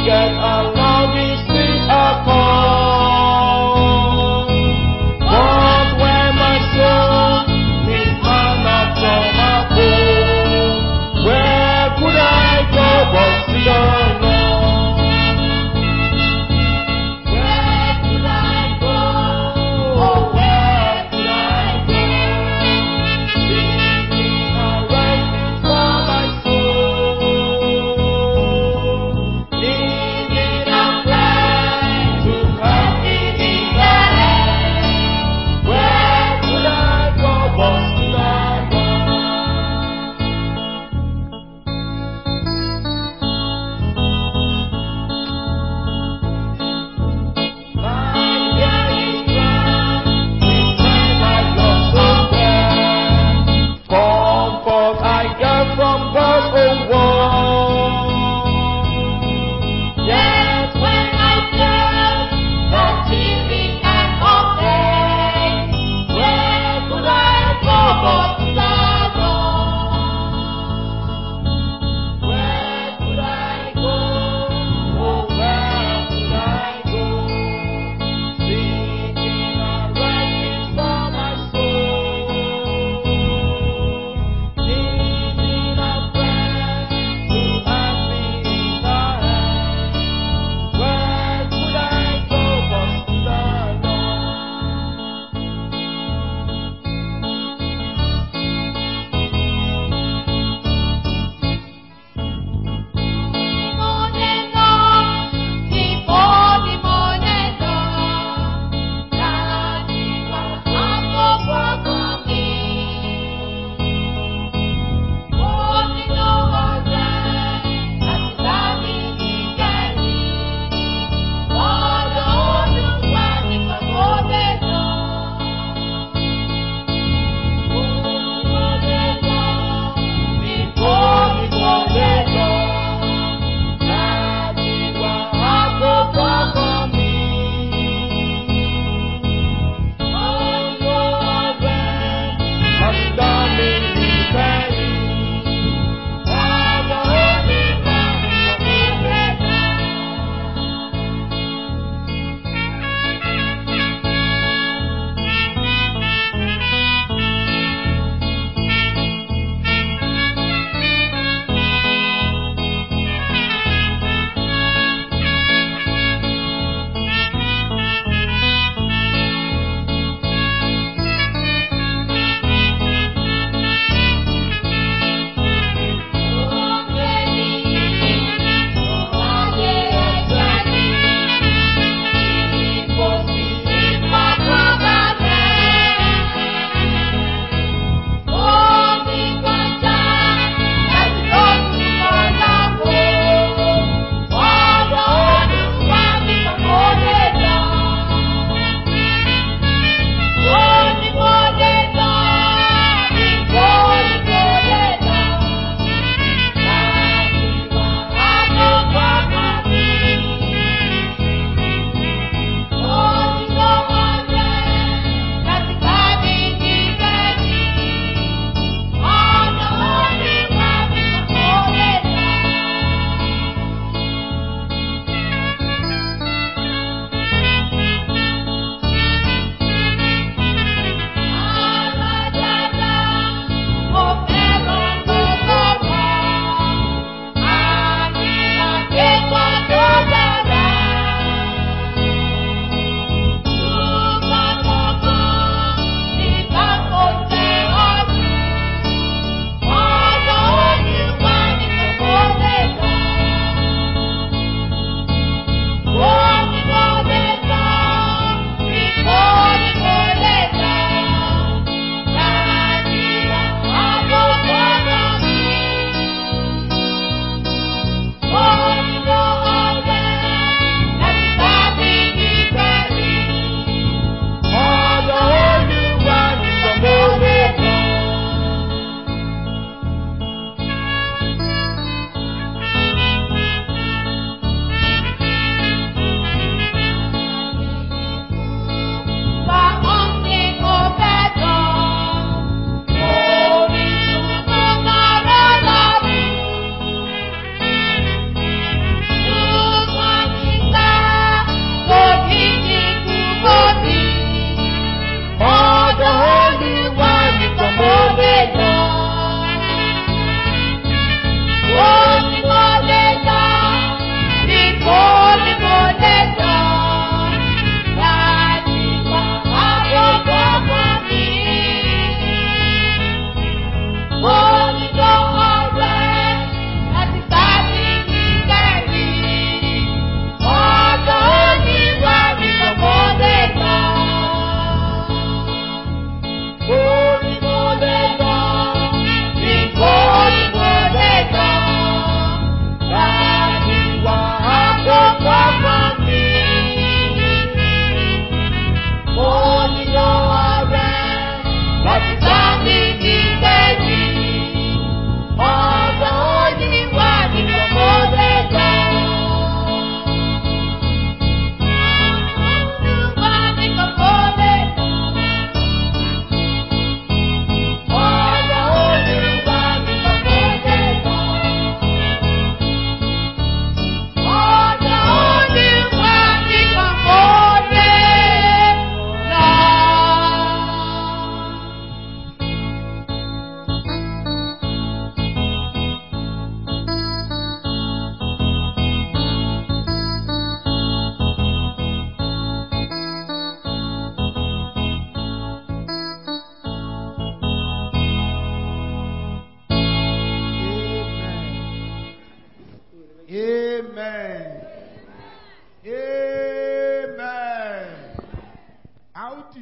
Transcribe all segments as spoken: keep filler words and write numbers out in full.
get along with sweet accord. But when my soul needs manna from above, where could I go but to the Lord? Where could I go? Oh, where could I go? Seeking a refuge for my soul, living a place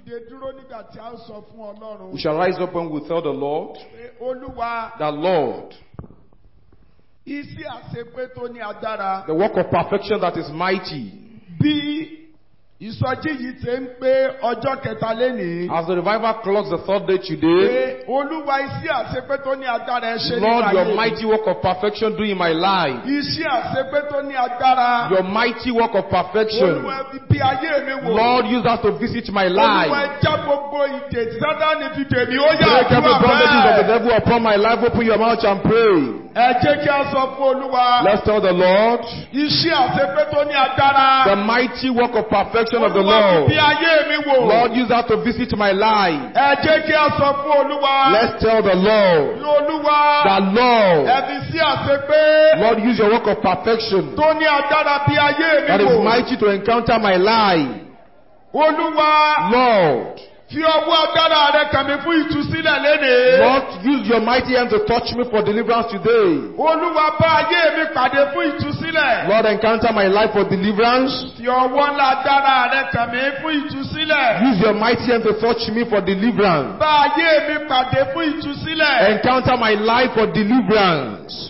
dìde dúró nígbà tí a ó sọ fún Ọlọ́run. We shall rise up when we tell the Lord, Pé Olúwa, that Lord, iṣẹ́ àṣepé tó ní agbára. the work of perfection that is mighty, Bí ìsọjí yìí ṣe ń pé ọjọ́ kẹta lénìí. as the revival clocks the third day today, Pé Olúwa iṣẹ́ àṣepé tó ní agbára ẹ ṣe Lord, nípa your ayé. mighty work of perfection do in my life. Iṣẹ́ àṣepé tó ní agbára. Your mighty work of perfection, Olúwa fi bí ayé mi wò. Lord, use that to visit my Olúwa life. já gbogbo ìdè tí Sátánì fi dè mí. Ó yá Break every àdúrà bondages of the bẹ́ẹ̀. devil upon my life. Open your mouth and pray. Ẹ jẹ́ kí a sọ fún Olúwa. Let's tell the Lord, Iṣẹ́ àṣepé tó ní agbára. the mighty work of perfection of the Olúwa fi Lord. bí ayé mi wò. Lord, use that to visit my life. Ẹ jẹ́ kí a sọ fún Olúwa. Let's tell the Lord, Ní Olúwa. that Lord, Ẹ fi sí àṣepé. Lord, use your work of perfection Tó ní agbára bí ayé that mi is wò. mighty to encounter my life. Olúwa. Lord, Fi ọwọ́ agbára rẹ kàn mí fún ìtúsílẹ̀ lénìí. Lord, use your mighty hand to touch me for deliverance today. Olúwa bá ayé mi pàdé fún ìtúsílẹ̀. Lord, encounter my life for deliverance. Fi ọwọ́ ńlá agbára rẹ kàn mí fún ìtúsílẹ̀. Use your mighty hand to touch me for deliverance. Bá ayé mi pàdé fún ìtúsílẹ̀. Encounter my life for deliverance.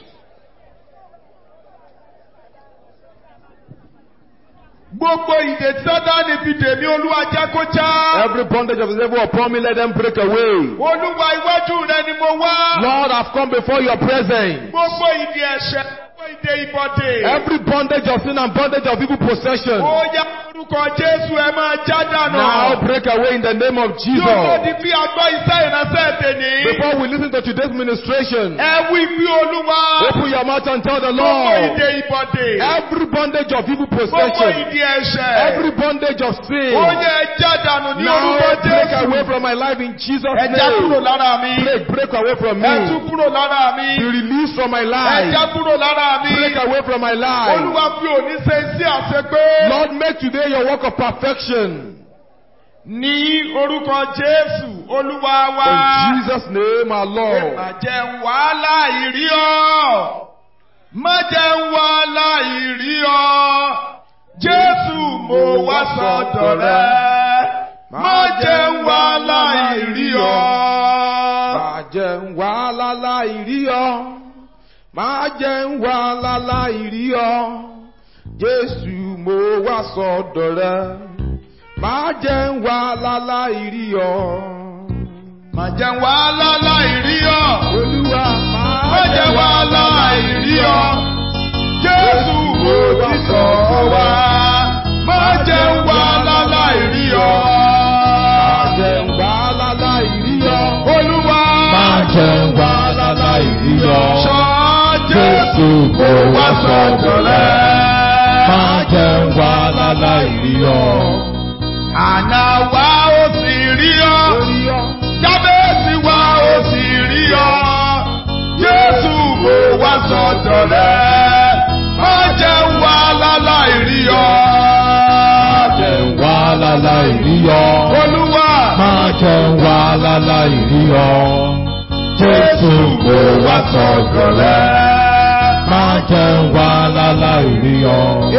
Gbogbo ìdè tí Sátánì fi dè mí, Olúwa jẹ́ kó já. Every bondage of the devil upon me, let them break away. Olúwa iwájú rẹ ni mo wá. Lord, I've come before your presence. Gbogbo ìdè ẹ̀ṣẹ̀, gbogbo ìdè ìbọ̀dè. Every bondage of sin and bondage of evil possession, Ó yá orúkọ Jésù ẹ máa já dànù. now break away in the name of Yóò tó di Jesus. bí a gbọ́ iṣẹ́ ìránṣẹ́ tèmi. Before we listen to today's ministration, Ẹ wí pé Olúwa. open your mouth and tell the Gbogbo Lord, ìdè ìbọ̀dè. every bondage of evil Gbogbo possession, ìdè ẹ̀ṣẹ̀. every bondage of Ó sin, yẹ ẹ já dànù ní now orúkọ break away Jésù. from my life in Jesus' Ẹ já kúrò name. lára mi. Break, break away from Ẹ tú me. kúrò lára mi. Be released from my Ẹ life. já kúrò lára mi. Break away from my life. Olúwa fi òní ṣe sí àṣepé. Lord, make today your work of perfection. Ní orúkọ Jésù, Olúwa wa. In Jesus' name, our Lord. Má jẹ́ wàhálà ìrí ọ. Má jẹ́ wàhálà ìrí ọ. Jésù mo wá sọ́dọ̀ rẹ. Má jẹ́ wàhálà ìrí ọ. Má jẹ́ wá láláì rí ọ. Má jẹ́ wá láláì rí ọ. Jésù mo wá sọ́dọ̀ rẹ. Má jẹ́ wá láláì rí ọ. Má jẹ́ wàhálà ìrí ọ. Olúwa, Má jẹ́ wàhálà ìrí ọ. Jésù mo ti sọ̀rọ̀ wá. Má jẹ́ wàhálà ìrí ọ. má jẹ́ wá láláì rí ọ. Olúwa. Má jẹ́ wá láláì rí ọ. Sọ Jésù kò wá sọ̀dọ̀ rẹ̀. Má jẹ́ wá láláì rí ọ. Àná wa ó sì rí ọ. Orí ọ. Jábẹ́sì wa ó sì rí ọ. Jésù kò wá sọ̀dọ̀ rẹ̀. Má jẹ́ wá láláì rí ọ. Má jẹ́ wá láláì rí ọ. Olúwa. Má jẹ́ wá láláì rí ọ. Jésù kò wá sọ̀dọ̀ rẹ̀. Má jẹ́ wá láláì rí ọ.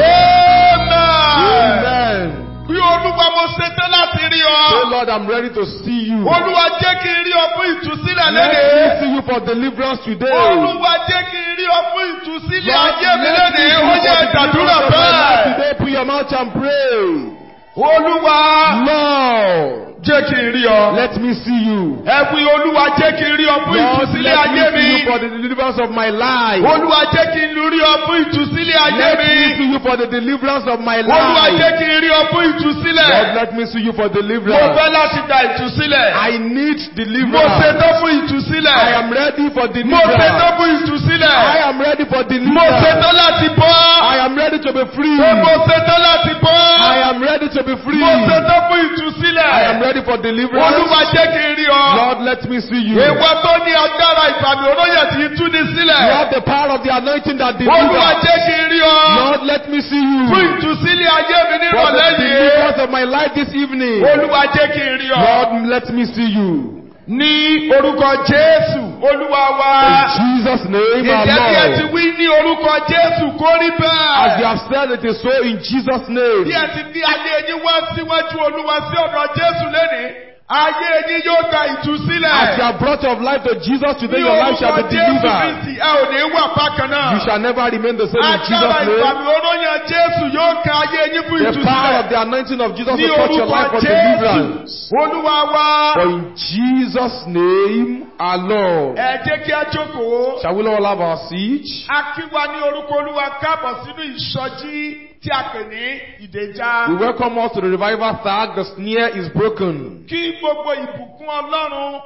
Amen. Bí Olúwa mo ṣetán láti rí ọ. Say, Lord, I'm ready to see you. Olúwa jẹ́ kí n rí ọ fún ìtúsílẹ̀ Let me lénìí. see you for deliverance today. Olúwa jẹ́ kí n rí ọ fún ìtúsílẹ̀ Lord, ayé mi let me see lénìí. you Ó for yẹ the ìdàdúrà deliverance of my life bẹ́ẹ̀. today. Put your mouth and pray. Olúwa Lord, jẹ́ kí n rí ọ. let me see you. Ẹ wí Olúwa jẹ́ kí n rí ọ fún Lord, ìtúsílẹ̀ let me ayé see you mi. for the deliverance of my life. Olúwa jẹ́ kí n rí ọ fún ìtúsílẹ̀ ayé Let me mi. see you for the deliverance of my Olúwa jẹ́ life. kí n rí ọ fún ìtúsílẹ̀. Lord, let me see you for Mo deliverance. fẹ́ láti gba ìtúsílẹ̀. I need Mo deliverance. ṣetán fún ìtúsílẹ̀. I am ready for Mo ṣetán deliverance. fún ìtúsílẹ̀. I am ready for Mo deliverance. ṣetán láti bọ́. I am ready to be free. Mo ṣetán láti bọ́. I am ready to be free. Mo ṣetán fún ìtúsílẹ̀. I am ready for deliverance. Olúwa jẹ́ kí n rí ọ. Lord, let me see you. Ìwọ tó ní agbára ìfàmì olóyè tí ń tú ní You sílẹ̀. have the power of the anointing that Olúwa delivers. jẹ́ kí n rí ọ. Lord, let me see you. Fún ìtúsílẹ̀ ayé mi For the nírọ̀lẹ́ yìí. deliverance of my life this evening. Olúwa jẹ́ kí n rí ọ. Lord, let me see you. Ní orúkọ Jésù, Olúwa wa. In Jesus' name, our Ìjẹ́ bí ẹ ti Lord. wí ní orúkọ Jésù kó rí As you bẹ́ẹ̀. have said, it is so in Jesus' name. Bí ẹ ti ní ayé yín wá síwájú Olúwa sí ọ̀dọ̀ Jésù lénìí, ayé yín yóò gba ìtúsílẹ̀. As you have brought your life to Jesus today, Ní your life shall be orúkọ Jésù delivered. Kristi, ẹ ò ní wà bákan náà. You shall never remain the same in Agbára Jesus' name. ìfàmì oróyàn Jésù yóò ka ayé yín fún The power ìtúsílẹ̀. of the anointing of Jesus Ní will touch your life orúkọ for Jésù, deliverance. Olúwa wa. For in Jesus' name, our Lord. Ẹ jẹ́ kí á jókòó. Shall we all have our seat? A kí wa ní orúkọ Olúwa káàbọ̀ sínú ìsọjí tí a pè ní ìdèjà. We welcome us to the revival tag. The snare is broken. Kí gbogbo ìbùkún Ọlọ́run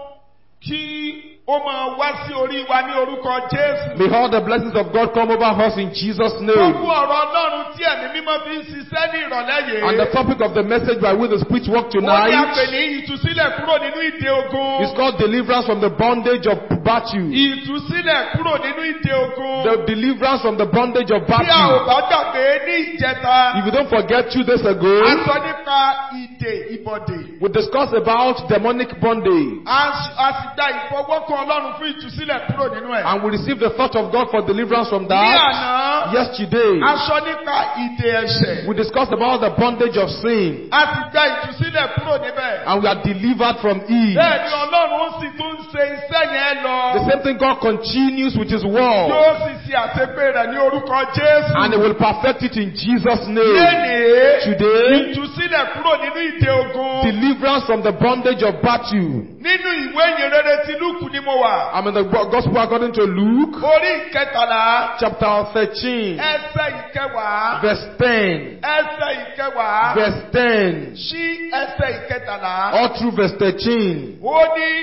kí ó máa wá sí orí wa ní orúkọ Jésù. May all the blessings of God come over us in Jesus' Gbogbo name. ọ̀rọ̀ Ọlọ́run tí ẹ̀mí mímọ́ fi ń ṣiṣẹ́ ní ìrọ̀lẹ́ yìí. And the topic of the message by which the Spirit work Ó ní a pè tonight ní ìtúsílẹ̀ kúrò nínú ìdè ogun. is called deliverance from the bondage of battle. Ìtúsílẹ̀ kúrò nínú ìdè ogun. The deliverance from the bondage of Tí a ò battle. bá gbàgbé ní ìjẹta, If you don't forget, two days a ago, sọ nípa ìdè ìbọ̀dè. we discussed about demonic bondage. A sì a sì gba ìfọwọ́kàn Ọlọ́run fún ìtúsílẹ̀ kúrò nínú ẹ̀. And we received the thought of God for deliverance from Ní that àná, yesterday. a sọ nípa ìdè ẹ̀ṣẹ̀. We discussed about the bondage of sin. A sì gba ìtúsílẹ̀ kúrò níbẹ̀. And we are delivered from it. Bẹ́ẹ̀ ni Ọlọ́run sì tún ń ṣe iṣẹ́ yẹn lọ. The same thing God continues with His word. Yóò sì ṣe àṣepé rẹ̀ ní orúkọ Jésù. And He will perfect it in Jesus' name. Lénìí, Today, ìtúsílẹ̀ kúrò nínú ìdè ogun. deliverance from the bondage of battle. Nínú ìwé ìyìnrere ti Lúùkù ni mo wà. I'm in the Gospel according to Luke, Orí ìkẹtàlá, chapter thirteen, ẹsẹ̀ ìkẹwàá, verse ten. ẹsẹ̀ ìkẹwàá, Verse ten. sí ẹsẹ̀ ìkẹtàlá. All through verse thirteen. Ó ní,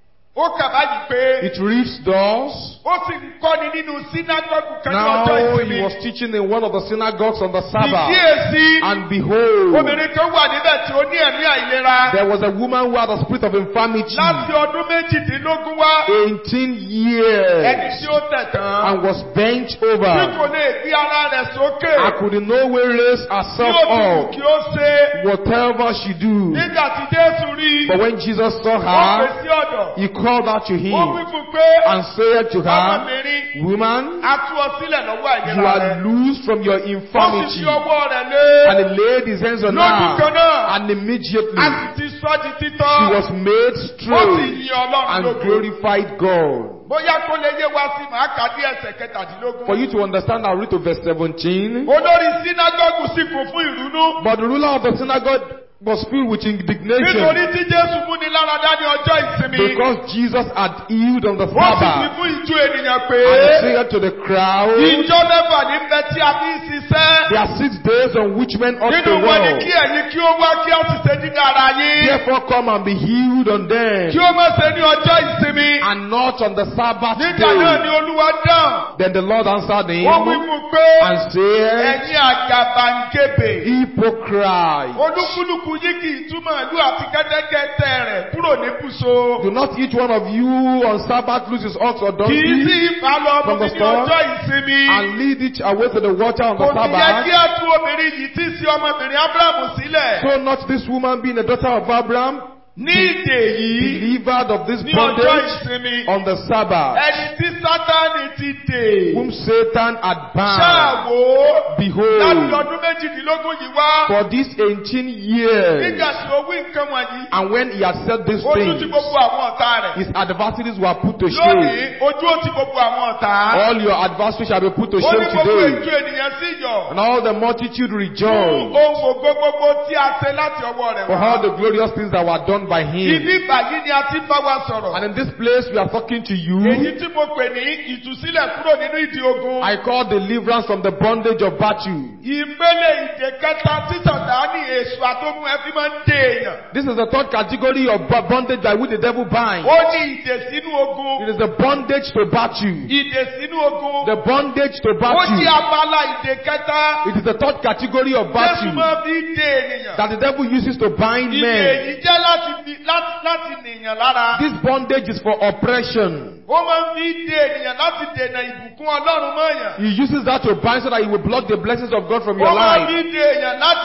ó kà báyìí pé, It reads thus. ó sì ń kọ́ni nínú sínágọ́gù kan ní Now ọjọ́ he ìsinmi. was teaching in one of the synagogues on the Sabbath. Ìkíyèsí, And behold, obìnrin kan wà níbẹ̀ tí ó ní ẹ̀mí àìlera. there was a woman who had a spirit of infirmity, Láti ọdún méjìdínlógún wá, eighteen ẹni years, tí ó tẹ̀ tán, and was bent tí over. kò lè gbé ara rẹ̀ sókè. I could in no way raise Tí herself ó ti wù up, kí ó ṣe. whatever she do. Nígbà tí Jésù rí, But when Jesus saw ó pè her, sí ọ̀dọ̀. he called out to Ó wí him fún pé, and said to her, ọmọbìnrin, Woman, a tú ọ sílẹ̀ lọ́wọ́ you àìlera are rẹ̀. loosed from your Ó sì infirmity. fi ọwọ́ rẹ̀ lé. And he laid his hands on Lójú kan her, náà, and immediately a sì ti sọ́ di she títọ́. was made Ó sì straight yin Ọlọ́run and lógo. glorified God. Bóyá kó lè yé wa sí màá kà dé ẹsẹ̀ kẹtàdínlógún. For you to understand, I'll read to verse seventeen. Olórí sínágọ́gù sì kún fún ìrúnú. But the ruler of the synagogue was filled with indignation Nítorí tí Jésù múni láradá ní ọjọ́ ìsinmi. because Jesus had healed on the Ó sì fi Sabbath. fún ìjú ènìyàn pé. And he said to the crowd, Ìjọ mẹ́fà ní bẹ tí a fi ń ṣiṣẹ́. there are six days on which men ought to Nínú wọn ni work. kí ẹ̀yin kí ó wá kí á sì ṣe dídá ara yín. Therefore come and be healed on them, Kí ó má ṣe ní ọjọ́ ìsinmi. and not on the Sabbath Nígbà náà ni day. Olúwa dáhùn. Then the Lord answered Ó wí him fún pé and said, ẹ̀yin àgàbàǹgebè. Hypocrite, Olúkúlùkù yín kì í túmọ̀ ìlú àti kẹ́tẹ́kẹ́tẹ́ rẹ̀ kúrò ní bùsọ. do not each one of you on Sabbath lose his ox or Kì í sí donkey ìbálò from ọmọ the ní store ọjọ́ ìsinmi. and lead each away to the water on the Kò sì yẹ Sabbath? kí á tú obìnrin yìí tí í sí ọmọbìnrin Ábúráhámù sílẹ̀. So not this woman being a daughter of Abraham, Ní ìdè yìí, delivered of this ní ọjọ́ bondage ìsinmi, on the Sabbath, ẹni tí Sátánì ti dè. whom Satan had bound. Ṣáà wò ó. Láti Behold, ọdún méjìdínlógún yìí wá. for these eighteen years, Nígbà tí ó wí nǹkan wọ̀nyí, and when he had said these ojú ti things, gbogbo àwọn ọ̀tá rẹ̀. his adversaries were put to Lónìí, shame. ojú ó ti gbogbo àwọn ọ̀tá. All your adversaries shall be put to Ó ní shame gbogbo today, ètò ènìyàn sí yọ̀. and all the multitude Fún rejoice ohun ògo gbogbo tí a ṣe láti ọwọ́ rẹ̀ for all wá. the glorious things that were done by him. Ibi báyìí ni a ti bá wa sọ̀rọ̀. And in this place we are talking to you. Èyí tí mo pè ní ìtúsílẹ̀ kúrò nínú ìdí ogun. I call deliverance from the bondage of battle. Ìpele ìdè kẹta tí Sàtánì èṣù àtògùn ẹ fi máa ń dè èèyàn. This is the third category of bo- bondage by which the devil binds. Ó ní ìdè sínú ogun. It is the bondage to battle. Ìdè sínú ogun. The bondage to Ó ní battle. abala ìdè kẹta. It is the third category of Jésù battle máa fi dè ènìyàn. that the devil uses to bind Ìdè men. yìí jẹ́ láti ní- láti láti nìyàn lára. This bondage is for oppression. Ó máa ń fi dè ènìyàn láti dènà ìbùkún Ọlọ́run mọ́yàn. He uses that to bind so that he will block the blessings of God from Ó your máa ń life. fi dè ènìyàn láti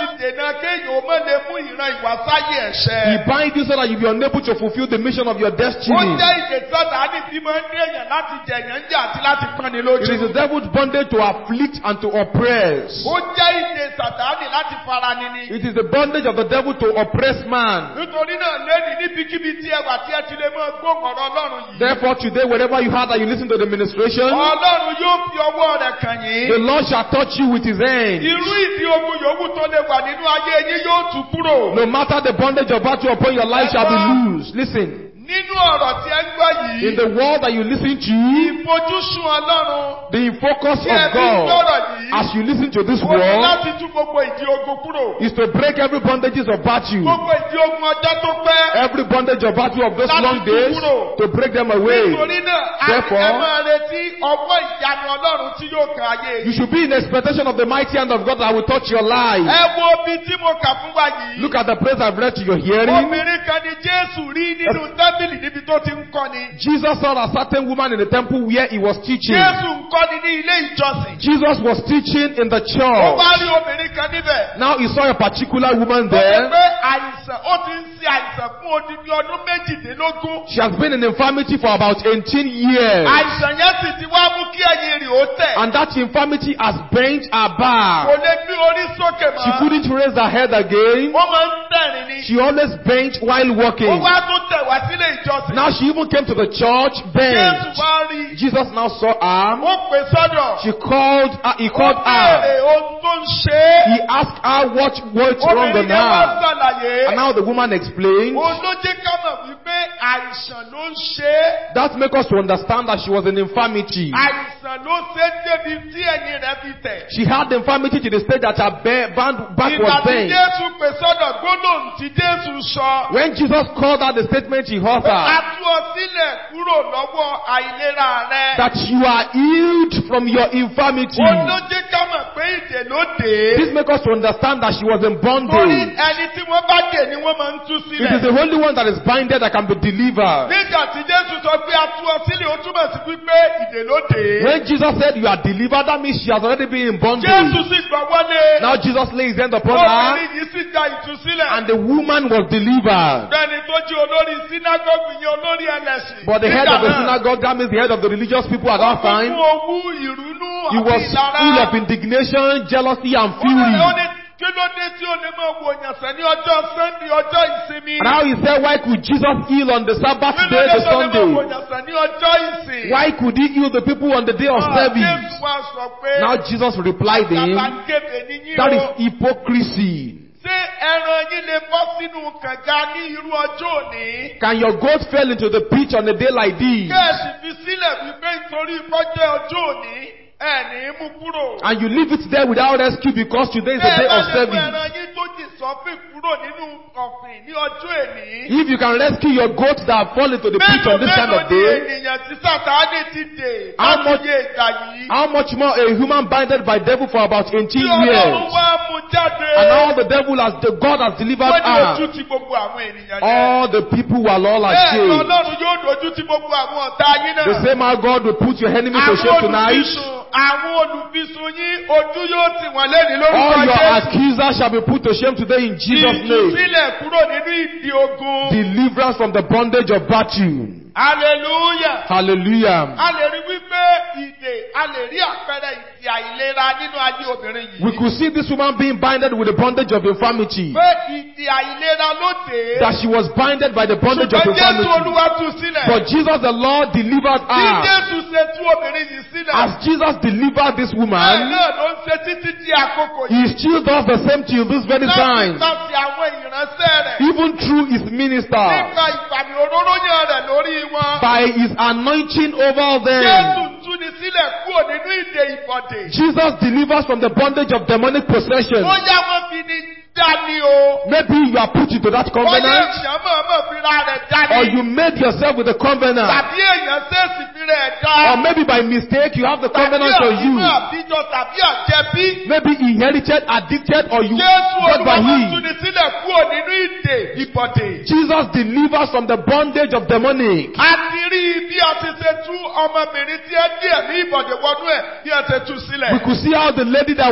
láti dènà kéèyàn ó má lè mú ìran ìwàsáyé ẹ̀ṣẹ̀. He binds you so that you be unable to fulfill the mission of your Ó destiny. jẹ́ ìdè Sátánì tí máa ń dé èèyàn láti jẹ̀yàn ń jà àti láti pọ́nni lójú. It is the devil's bondage to afflict and to oppress. Ó jẹ́ ìdè Sátánì láti farani ni. It is the bondage of the devil to oppress man. Nítorí náà lẹ́ni níbikíbi tí ẹ wà tí ẹ ti lè máa gbóhùn ọ̀rọ̀ Ọlọ́run yìí. Therefore today, wherever you are that you listen to the ministration, Ọlọ́run yóò fi ọwọ́ rẹ̀ kàn yín. the Lord shall touch you with his hand. Irú ìdí ogun yòówù tó lè wà nínú ayé yín yóò tú kúrò. No matter the bondage of battle upon your life shall be loosed. Listen, Nínú ọ̀rọ̀ tí ẹ ń gbọ́ in yìí, the word that you listen to, ìfojúsùn Ọlọ́run the focus tí ẹ of fi ń God gbọ́rọ̀ yìí, as you listen to this ó ní word láti tú gbogbo ìdí ogun kúrò. is to break every bondages of battle, Gbogbo ìdí ogun ọjọ́ tó pẹ́. every bondage of battle of those Láti long tú days, kúrò. to break them away. Nítorí náà, a Therefore, ẹ máa retí ọwọ́ ìyanu Ọlọ́run tí yóò kan ayé You yìí. should be in expectation of the mighty hand of God that will touch your life. Ẹ wo ibi tí mo kà fún wa yìí. Look at the praise I've read to your hearing. Obìnrin kan ni Jésù rí nínú tábìlì níbi tó ti ń kọ́ni. Jesus saw a certain woman in the temple where he was teaching. Jésù ń kọ́ni ní ilé ìjọsìn. Jesus was teaching in the Ó church. wá rí obìnrin kan níbẹ̀. Now he saw a particular woman Ó ṣe there. pé àìsàn ó ti ń ṣe àìsàn fún odidi ọdún méjìdínlógún. She has been in infirmity for about eighteen years. Àìsàn yẹn sì ti wá mú kí ẹ̀yìn rẹ̀ ó tẹ̀. And that infirmity has bent her Kò back. lè gbé orí sókè She mọ́. couldn't raise her head again. Ó máa ń tẹ̀rín ni. She always bent while Ó walking. wá tún tẹ̀ wá sílé ìjọsìn. Now she even came to the church Jésù bent. wá rí. Jesus now saw her. Ó pè sọ́dọ̀. She called her, he Ó called her. béèrè ohun tó ń ṣe é. He asked her what what's wrong Obìnrin with yẹn wá her. ṣàlàyé. And now the woman explained. Òun ló jẹ́ ká mọ̀ wípé àìsàn ló ń ṣe é. That makes us to understand that she was in infirmity. Àìsàn ló ṣe é débi tí ẹ̀yìn rẹ̀ fi tẹ̀. She had infirmity to the state that her ba- band, back Ìgbà was tí bent. Jésù pè sọ́dọ̀ gbólóhùn tí Jésù sọ. When Jesus called out the statement he A uttered, tú ọ sílẹ̀ kúrò lọ́wọ́ àìlera rẹ. that you are healed from your infirmity. Òun ló jẹ́ ká mọ̀ pé ìdè ló dé. This makes us to understand that she was in Torí bondage. ẹni tí wọ́n bá dè ni wọ́n máa ń tú It is sílẹ̀. the only one that is binded that can be delivered. Nígbà tí Jésù sọ pé a tú ọ sílẹ̀, ó túmọ̀ sí wípé ìdè ló dé. When Jesus said you are delivered, that means she has already been in Jésù bondage. sì gbọ́ wọlé. Now Jesus lays his hand upon her, Obìnrin yìí sì gba ìtúsílẹ̀. and the woman was delivered. Bẹ́ẹ̀ni tó jí olórí sínágọ́gù yẹn olórí ẹlẹ́sìn. But the head Nígbà of the náà, synagogue, that means the head of the religious people at that ó time, kún owú, ìrúnú, he àti was ìlara. full of indignation, jealousy, and Ó ní- ó fury. ní kí ló dé tí o lè máa wo ìyànsẹ́ ní ọjọ́ Sunday, ọjọ́ ìsinmi? And how he said, why could Jesus heal on the Sabbath Kí ló day, dé the tí o lè máa wo Sunday? ìyànsẹ́ ní ọjọ́ ìsìn? Why could he heal the people on the day of Ah, service? Jésù wá sọ pé Now Jesus replied to him, àgàbàgebè ni yín that is o. hypocrisy. Ṣé ẹran yín lè bọ́ sínú kànga ní irú ọjọ́ òní? Can your goat fall into the pitch on a day like this? Kẹ́ẹ̀sì fi sílẹ̀ wípé nítorí kọjá ọjọ́ òní ẹ̀ ní í mú kúrò. And you leave it there without rescue because today is the day Bẹ́ẹ̀ bá of lè mú service. ẹran yín tó jì sọ́fìn kúrò nínú ọ̀fìn ní ọjọ́ èní. If you can rescue your goat that fall into the pitch Mélòó on this kind mélòó of ni day, ènìyàn tí Sàtáánì ti dè How láti much- yé ìgbà yìí? how much more a human binded by devil for about Tí eighteen Ọlọ́run years? wá mú jáde. And all the devil has, the God has delivered Wọ́n ní ojú her. ti gbogbo àwọn ènìyàn yẹn. All the people were all Bẹ́ẹ̀ ni ashamed. Ọlọ́run yóò dojú ti gbogbo àwọn ọ̀tá yín náà. The same how God will put your enemy to Àwọn shame tonight. olùfisùn àwọn olùfisùn yín ojú yóò tì wọ́n lẹ́ni lórúkọ All your Jésù. accusers shall be put to shame today in Jesus' name. Ìtúsílẹ̀ kúrò nínú ìdí ogun. Deliverance from the bondage of battle. Hallelujah. Hallelujah. A lè rí wípé ìdè, a lè rí àpẹẹrẹ ìdè àìlera nínú ayé obìnrin We yìí. could see this woman being binded with the bondage of infirmity. Pé ìdè àìlera ló dé. That she was binded by the bondage of Ṣùgbọ́n Jésù infirmity. Olúwa tú sílẹ̀. But Jesus the Lord delivered Bí her. Jésù ṣe tú obìnrin yìí sílẹ̀. As Jesus delivered this Bẹ́ẹ̀ woman, náà ló ń ṣe títí di àkókò he yìí. still does the same till this very Láti time. pàṣẹ àwọn ìránṣẹ́ rẹ̀. Even through his minister. Nípa ìfàmì òróró yàn rẹ̀ lórí wọn. By his anointing over Jésù them. túni sílẹ̀ kúrò nínú ìdè ìbọ̀dè. Jesus delivers from the bondage of demonic possession. Ó yá wọn fi ni dání o. Maybe you are put into that Bọ́lá covenant, èèyàn mọ̀ọ́mọ̀ fi ra rẹ̀ or dání. you made yourself with the covenant, Tàbí èèyàn ṣèèṣì fi rẹ̀ or dá. maybe by mistake you have the Tàbí covenant on you. àbímọ àbíjọ tàbí àjẹbí. Maybe inherited, addicted, or you Jésù got by Olúwa wọn him. túni sílẹ̀ kúrò nínú ìdè ìbọ̀dè. Jesus delivers from the bondage of demonic. A ti rí bí a ti ṣe tú ọmọbìnrin tí ẹ dí ẹ̀mí ìbọ̀dè wọnú ẹ̀ bí a ṣe tú sílẹ̀. We could see how the lady that was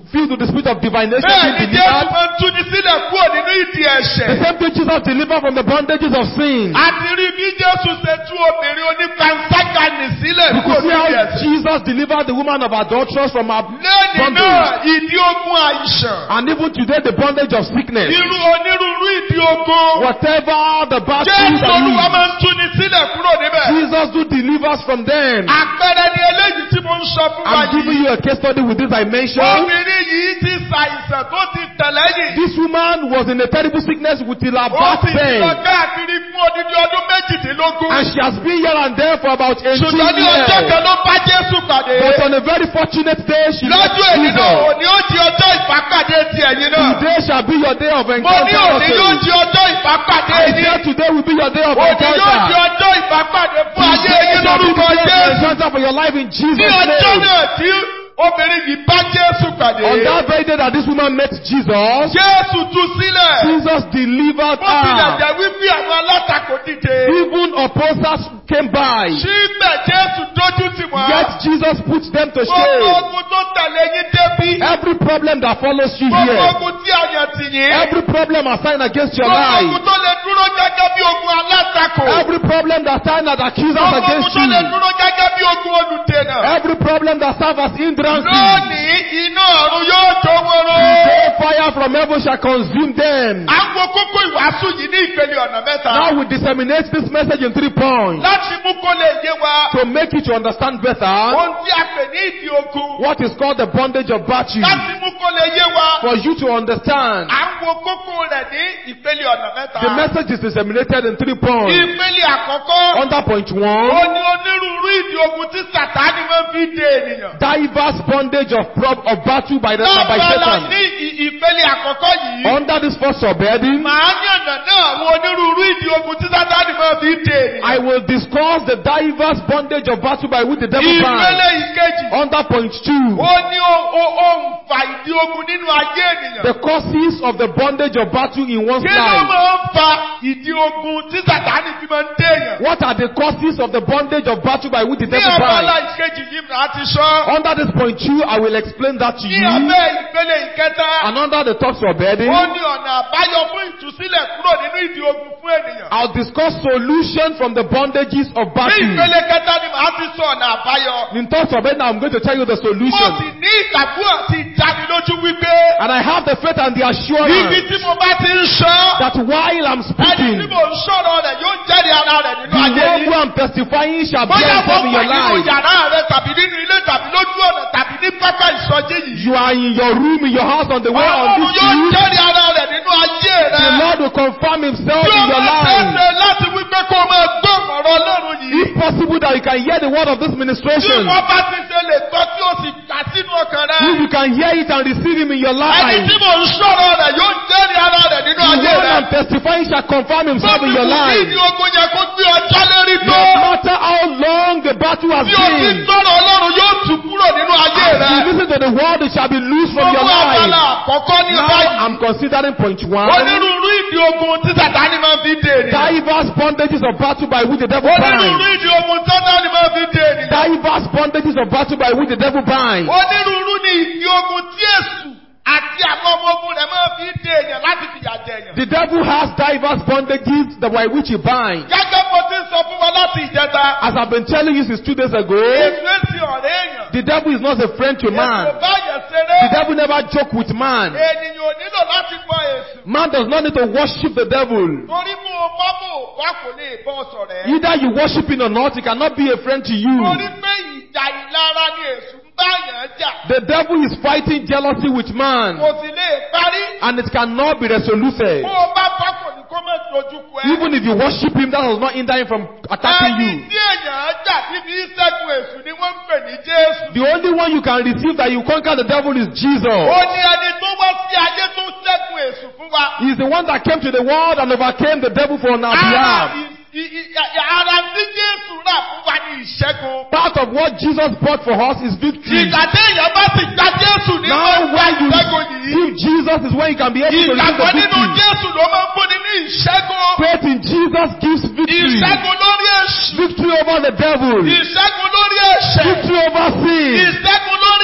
filled with the spirit of divination Bẹ́ẹ̀ being ni Jésù delivered. máa ń túni sílẹ̀ kúrò nínú ìdí ẹ̀ṣẹ̀. The same thing Jesus delivered from the bondages of sin. Àti rí bí Jésù ṣe tú obìnrin onípanṣágà nì sílẹ̀ You kúrò could see nínú how ìdí ẹ̀ṣẹ̀. Jesus delivered the woman of adulteress from her Lẹ́yìn náà, bondage. ìdí ogun àìsàn. And even today, the bondage of sickness. Irú onírúurú ìdí ogun. Whatever the battles Jésù are Olúwa used, máa ń túni sílẹ̀ kúrò níbẹ̀. Jesus do delivers from them. Àpẹẹrẹ ni eléyìí tí mo ń sọ fún wa I'm giving yìí. you a case study with this dimension. Obìnrin yìí ti ṣàìsàn tó ti tẹ̀lé yìí. This woman was in a terrible sickness with her Ó back sì ti lọ pain. káàkiri fún odidi ọdún méjìdínlógún. And she has been here and there for about eighteen Ṣùgbọ́n ní ọjọ́ kan years. ló bá Jésù pàdé. But on a very fortunate day, she met Lọ́jọ́ èyí náà, Jesus. òní ó di ọjọ́ ìbápàdé ti ẹ̀yin náà. Today shall be your day of Mo ní encounter. òní yóò also. di ọjọ́ ìbápàdé I yín. said today will be your day of Òní yóò di encounter. ọjọ́ ìbápàdé fún ayé Today yín shall be lórúkọ the day of Jésù. encounter for your life in Jesus' Ní ọjọ́ name. náà tí obìnrin yìí bá Jésù pàdé. On that very day that this woman met Jesus, Jésù tú sílẹ̀. Jesus delivered Bó tilẹ̀ her. jẹ́ wípé àwọn alátakò dìde. Even opposers came by. Síbẹ̀ Jésù dójú tì wọ́n. Yet Jesus put them to Gbogbo shame. ogun tó tẹ̀lé yín débí. Every problem that follows you Gbogbo here, ogun tí a yàn tì yín. every problem assigned against your Gbogbo life, ogun tó lè dúró gẹ́gẹ́ bí ogun alátakò. every problem that stand as accusers Gbogbo ogun against tó lè you, dúró gẹ́gẹ́ bí ogun olùdènà. every problem that serve as hindrances, Lónìí iná ọ̀run yóò jó wọn ró. today fire from heaven shall consume them. À ń wo kókó ìwàásù yìí ní ìpele ọ̀nà mẹ́ta. Now we disseminate this message in three points Láti mú kó lè yé wa. to make you to understand better Ohun tí a pè ní ìdí ogun. what is called the bondage of virtue. Láti mú kó lè yé wa. For you to understand, À ń wo kókó rẹ̀ ní ìpele ọ̀nà mẹ́ta. the message is disseminated in three points. Ìpele àkọ́kọ́. Under point Ó one, ní onírúurú ìdí ogun tí Sàtánì máa ń fi dè ènìyàn. diverse bondage of prob of battle by the by Lábala Satan. ní ì- ìpele àkọ́kọ́ yìí. Under this first subheading, Màá yànnà náà àwọn onírúurú ìdí ogun tí Sátánì máa fi dè ènìyàn. I will discuss the diverse bondage of battle by which the devil Ìpele binds. ìkejì. Under point two, Ó ní ó- ó- ó ń fa ìdí ogun nínú ayé ènìyàn. the causes of the bondage of battle in one's Kí ló life. máa ń fa ìdí ogun tí Sátánì fi máa ń dè èèyàn? What are the causes of the bondage of battle by which the Ní devil abala binds? ìkejì yìí màá ti sọ. Under this point two, I will explain that to Ní you. abẹ́ ìpele ìkẹta. And under the third subheading, Ó ní ọ̀nà àbáyọ fún ìtúsílẹ̀ kúrò nínú ìdí ogun fún ènìyàn. I'll discuss solution from the bondages of Ní battle. ìpele kẹta ni màá ti sọ ọ̀nà àbáyọ. In third subheading, I'm going to tell you the Mo solution. sì ní ìgbàgbọ́ àti ìdánilójú wípé And I have the faith and the ibi assurance tí mo bá ti ń sọ, that while I'm ẹni tí speaking, mo ń sọ̀rọ̀ rẹ̀ yóò jẹ́rìí ara rẹ̀ nínú the ayé one who yìí. I'm testifying shall be Bóyá himself wọ́n in wà your nínú life. yàrá rẹ̀ tàbí nínú ilé tàbí lójú ọ̀nà tàbí ní pápá ìsọjí yìí. You are in your room, in your house, on the way on Ọlọ́run this yóò route. jẹ́rìí ara rẹ̀ nínú ayé The rẹ̀. Lord will confirm himself Tí in o your bá life. tẹ̀sẹ̀ láti wípé kó o máa gbọ́ ọ̀rọ̀ Ọlọ́run yìí. If possible that you can hear the word of this Tí ministration. wọ́n bá ti ṣe lè gbọ́ tí o sì kà sínú ọkàn rẹ̀. If you can hear it and receive him in your Ẹni life. tí mo ń sọ̀rọ̀ rẹ̀ yóò jẹ́rìí ara rẹ̀ nínú The ayé one rẹ̀. I'm testifying shall confirm himself in Bọ́bí your kò sí life. ìdí ogun yẹn kó gbé ọjà lérí tó. No matter how long the battle has Bí o ti been, gbọ́rọ̀ Ọlọ́run yóò tú kúrò nínú ayé as rẹ̀. you listen to the word, it shall be loose from your Gbogbo abala life. àkọ́kọ́ ní Now báyìí. I'm considering point one. Onírúurú ìdí ogun tí Sàtánì máa fi dè ènìyàn. Diverse bondages of battle by which the devil Onírúurú binds. ìdí ogun tí Sàtánì máa fi dè ènìyàn. Diverse bondages of battle by which the devil binds. Onírúurú ni ìdí ogun tí Èṣù àti àwọn ọmọ ogun rẹ̀ máa fi dè èèyàn láti fìyà jẹ èèyàn. The devil has diverse bondages that by which he binds. Gẹ́gẹ́ bó ti ń sọ fún wa láti ìjẹta. As I've been telling you since two days ago, Èṣù èsì ọ̀rẹ́ èèyàn. the devil is not a friend to Èṣù man. bá yẹn ṣeré. The devil never joke with man. Ènìyàn ò nílò láti gbọ́ Èṣù. Man does not need to worship the devil. Torí mú o bá bò wá kò lè bọ́ sọ̀rẹ́. Either you worship him or not, he cannot be a friend to you. Torí pé ìjà ìlara ni Èṣù ń bá yẹn jà. The devil is fighting jealousy with man, Kò sì lè parí. and it cannot be resoluted. Bó o bá bá kò ní kó má dojú kọ ẹ. Even if you worship him, that does not hinder him from attacking Ẹni you. tí èèyàn jà níbi ìṣẹ́gun Èṣù ni wọ́n ń pè ní Jésù. The only one you can receive that you conquer the devil is Ó Jesus. ní ẹni tó wá sí ayé tó ṣẹ́gun Èṣù fún wa. He is the one that came to the world and overcame the devil for on our Ara behalf. ì- ì- ì- ara tí Jésù rà fún wa ní ìṣẹ́gun. Part of what Jesus bought for us is victory. Ìgbà téèyàn bá ti gba Jésù nínú Now ọgbà when you ìṣẹ́gun yìí. receive Jesus is when you can be able to receive Ìgbàgbọ́ the nínú victory. Jésù ló máa ń fúnni ní ìṣẹ́gun. Faith in Jesus gives victory. Ìṣẹ́gun lórí Èṣù. Victory over the devil. Ìṣẹ́gun lórí ẹ̀ṣẹ̀. Victory over sin. Ìṣẹ́gun lórí àìsàn.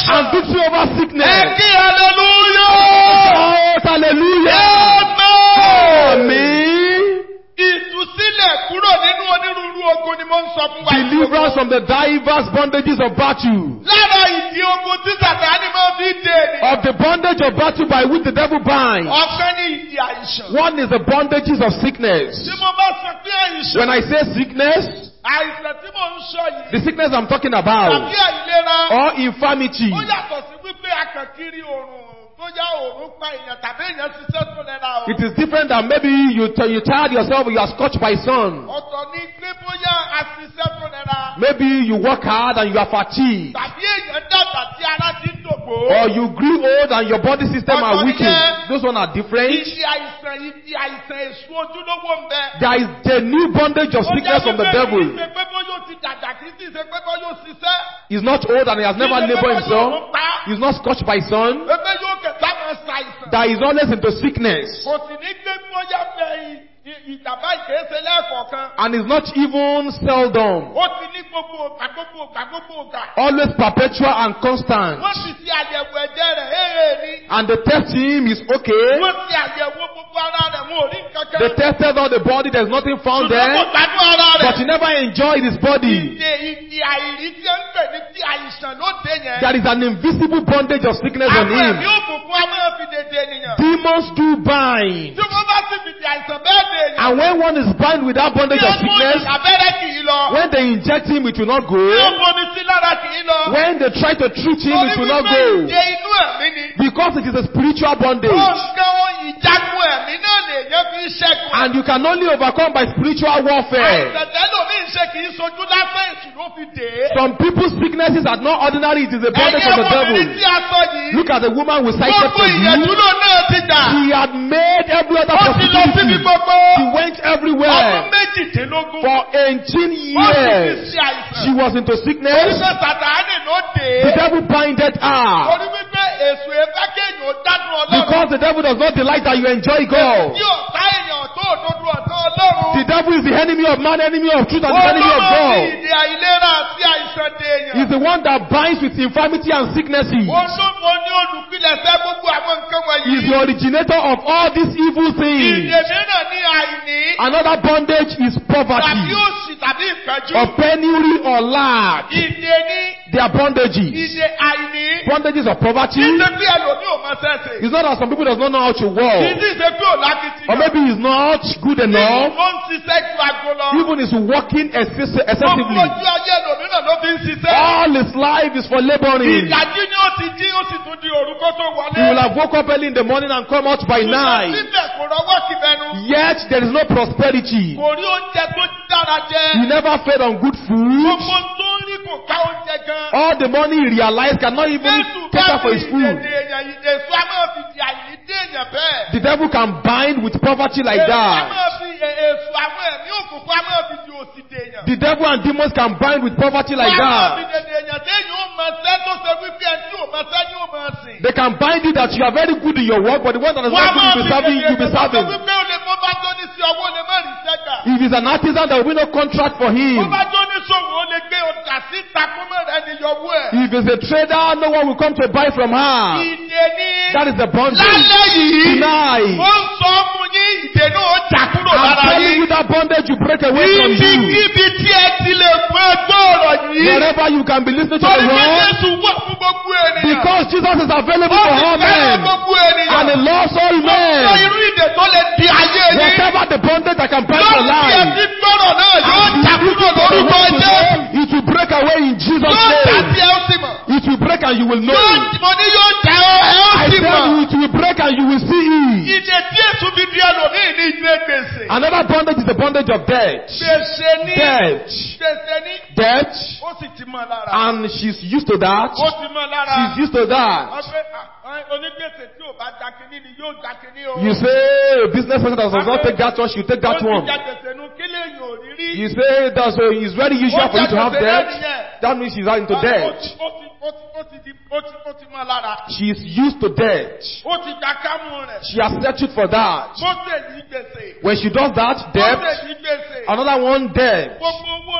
àìsàn. and victory over Ẹ sickness. kí hallelujah. Oh, hallelujah. Amen. Amen. Ìtúsílẹ̀ kúrò nínú onírúurú ogun ni mo ń sọ fún wa. Deliverance from the diverse bondages of battle. Lára ìdí ogun tí Sàtánì máa fi dè ènìyàn. Of the bondage of battle by which the devil binds. Ọ̀kan ní ìdí àìsàn. One is the bondages of sickness. Tí mo bá sọ pé àìsàn. When I say sickness, Àìsàn tí mo ń sọ yìí. the sickness I'm talking about, Tàbí àìlera. or infirmity, Ó yàtọ̀ sí wípé akànkiri òòrùn tó yá òòrùn pa èèyàn tàbí èèyàn ṣiṣẹ́ tó lẹ́ra o. it is different than maybe you, t- you tired yourself, you are scorched by sun. Ọ̀tọ̀ ní pé bóyá aṣiṣẹ́ tó lẹ́ra. Maybe you work hard and you are fatigued. Tàbí èèyàn dàgbà tí ara ti ń dògbò. Or you grew old and your body system are weakened. Those one are different. Ìdí àìsàn ìdí àìsàn èso ojúlówó ń bẹ. There is the new bondage of sickness from the devil. Ó jẹ́ wípé kì í ṣe pé bóyá ó ti dàgbà kì í sì ṣe pé bóyá ó ṣiṣẹ́. He's not old and he has never labored himself. He's not scorched by sun. Ebe yóò kẹta máa ṣàìsàn. That is always into sickness. Kò sì ní gbé bóyá bẹ ìjàmbá ìkéṣe lẹ́ẹ̀kọ̀ọ̀kan. And is not even seldom. Ó ti ní gbogbo ògbà gbogbo ògbà gbogbo ògbà. Always perpetual and constant. Wọ́n sì ti àyẹ̀wò ẹ̀jẹ̀ rẹ̀ éèrè ni. And they test him is okay. Wọ́n ti àyẹ̀wò gbogbo ara rẹ̀ mú orí kankan. They tested all the body, there's nothing found Ṣùgbọ́n kò there. gbádùn ara rẹ̀. But he never enjoyed his body. Ìdè ìdè àìrí tí ó ń pè ní ti àìsàn ló dé yẹn. There is an invisible bondage of sickness on Àwọn ẹ̀mí him. òkùnkùn a máa fi dèdè ènìyàn. Demons do bind. Tí wọ́n bá sì fi di àìsàn bẹ́ẹ̀ dè ènìyàn. And when one is bound with that bondage of sickness, Abẹ́rẹ́ kì í lọ. when they inject him, it will not Tí ó go. bomi sí lára kì í lọ. When they try to treat him, it will not Orí wípé go. ìdè inú ẹ̀mí ni. Because it is a spiritual bondage. Nǹkan ìjagun ẹ̀mí náà lè yẹ fi ṣẹ́gun. And you can only overcome by spiritual warfare. Àìsàn tẹ́lómi ń ṣe kì í sojú lásán èṣù ló fi dè é. Some people's sicknesses are not ordinary, it is a bondage Ẹ̀yin of the ọmọbìnrin devil. tí a sọ yìí. Look at the woman we cited Gbogbo for you. ìyẹ̀dúró náà ti jà. She had made every other Ó ti lọ síbi possibility. gbogbo. She went Ọdún everywhere. méjìdínlógún. For eighteen Ó sì fi years, ṣe àìsàn. she was into sickness. Oríṣẹ́ Sàtáánì ló dè The é. devil binded her. Torí wípé èso ẹ̀fẹ́ kéèyàn ó dádùn Ọlọ́run. Because the devil does not delight that you enjoy God. Tí ọ̀tá èèyàn tó òdodo ọ̀tá Ọlọ́run. The devil is the enemy of man, enemy of truth, and the enemy of Olórí God. ìdè àìlera àti àìsàn dè èèyàn. He's the one that binds with infirmity and sicknesses. Olómo ní olùpilẹ̀ṣẹ̀ gbogbo àwọn nǹkan wọ̀nyí. He's the originator of all these evil things. Ìdè mìíràn ní àìní. Another bondage is Tàbí poverty, òṣì tàbí ìpẹ́jú. of penury or lack. Ìdè ní They are bondages. ìdè àìní. Bondages of poverty. Ìdè bí ẹlòmí ò máa ṣẹ̀ṣẹ̀. It's not that some people does not know how to walk. Ìdí ìṣe pé ò lákìtì. Or maybe he's not good enough. Ó ń ṣiṣẹ́ ju aago lọ. Even is working excess- Gbogbo excessively. ojú ayé ẹlòmíràn ló fi ń ṣiṣẹ́. All his life is for laboring. Ìdájí ni ó ti jí ó sì tún di orúkọ tó wọlé. He will have woke up early in the morning and come out by Ṣùgbọ́n night. síbẹ̀ kò rọwọ́ kìbẹnu. Yet there is no prosperity. Kò rí oúnjẹ tó dára jẹ. He never fed on good food. Gbogbo tó ń rí kò ká oúnjẹ gan. All the money he realized cannot even Jésù cater bá for fi his food. ìdèdè èèyàn ìdè èso a máa fi di àìní dé èèyàn bẹ́ẹ̀. The devil can bind with poverty like Èso a that. máa fi è- èso àwọn ẹ̀mí òkùnkùn a máa fi di òsì dè èèyàn. The devil and demons can bind with poverty like Wọ́n á máa fi that. dèdè èèyàn téèyàn ó máa ṣẹ́ tó ṣe wípé ẹni tí ò máa ṣẹ́ ni ó máa sìn. They can bind you that you are very good in your work, but the one that is Wọ́n á not good máa you fi be serving, dèdè you be èèyàn tó ṣe serving. wípé ó lè bó bá tó ní sí ọwọ́ ó lè má rí sẹ́gbà. If he's an artisan, there will be no contract for Bó him. bá tó ní ṣòwò ó lè gbé ọjà síta kó mọ̀ rẹ̀ ní yọwọ́ ẹ̀. If he's a trader, no one will come to buy from her. Ìdè ní That is the bondage. lálẹ́ yìí. Tonight, Mo ń sọ fún yín ìdè náà ó jà kúrò I'm lára telling yín. you that bondage you break away from Ibi you. kíbi tí ẹ ti lè gbọ́ ẹgbẹ́ ọ̀rọ̀ yìí. Wherever you can be listening to Torí the pé word, Jésù wà fún gbogbo ènìyàn. because Jesus is available Ó for ti all fẹ́ràn men, gbogbo ènìyàn. and he loves all Gbogbo men. irú ìdè tó lè di ayé yín. Whatever the bondage that can bind your Lọ́ọ̀tì ẹ life, ti gbọ́rọ̀ náà yóò jà kúrò lórúkọ Jésù. it will break away in Jesus' Yóò jà name. tí ẹ ó sì mọ̀. It will break and you will know. Yóò mo ní yóò jà ẹ ó I sì said mọ̀. it will break and you will see it. Ìdè tí èso fi di ẹlòmíì ní ìdè gbèsè. Another bondage is the bondage of debt. Gbèsè ní. Debt. Gbèsè ní. Debt. Ó sì ti mọ̀ lára. And she's used to that. Ó ti mọ̀ lára. She's used to that. Ọ̀pẹ onígbèsè tí ò bá da kinní ni yóò da kinní o. You say a business person that does not take that one, she'll take that Ó one. ti ja gbèsè nu kí lèyàn ò rí rí. You say that so it's very usual for you to have debt. That means she's into Ó ti- debt. Ó ti ó ti ó ti di ó ti ó ti mọ̀ lára. She's used to debt. Ó ti da kámú rẹ̀. She has settled for that. Mọ́tẹ̀ ní gbèsè. When she does that, debt, Mọ́tẹ̀ ní gbèsè. another one debt. Gbogbo owó nápò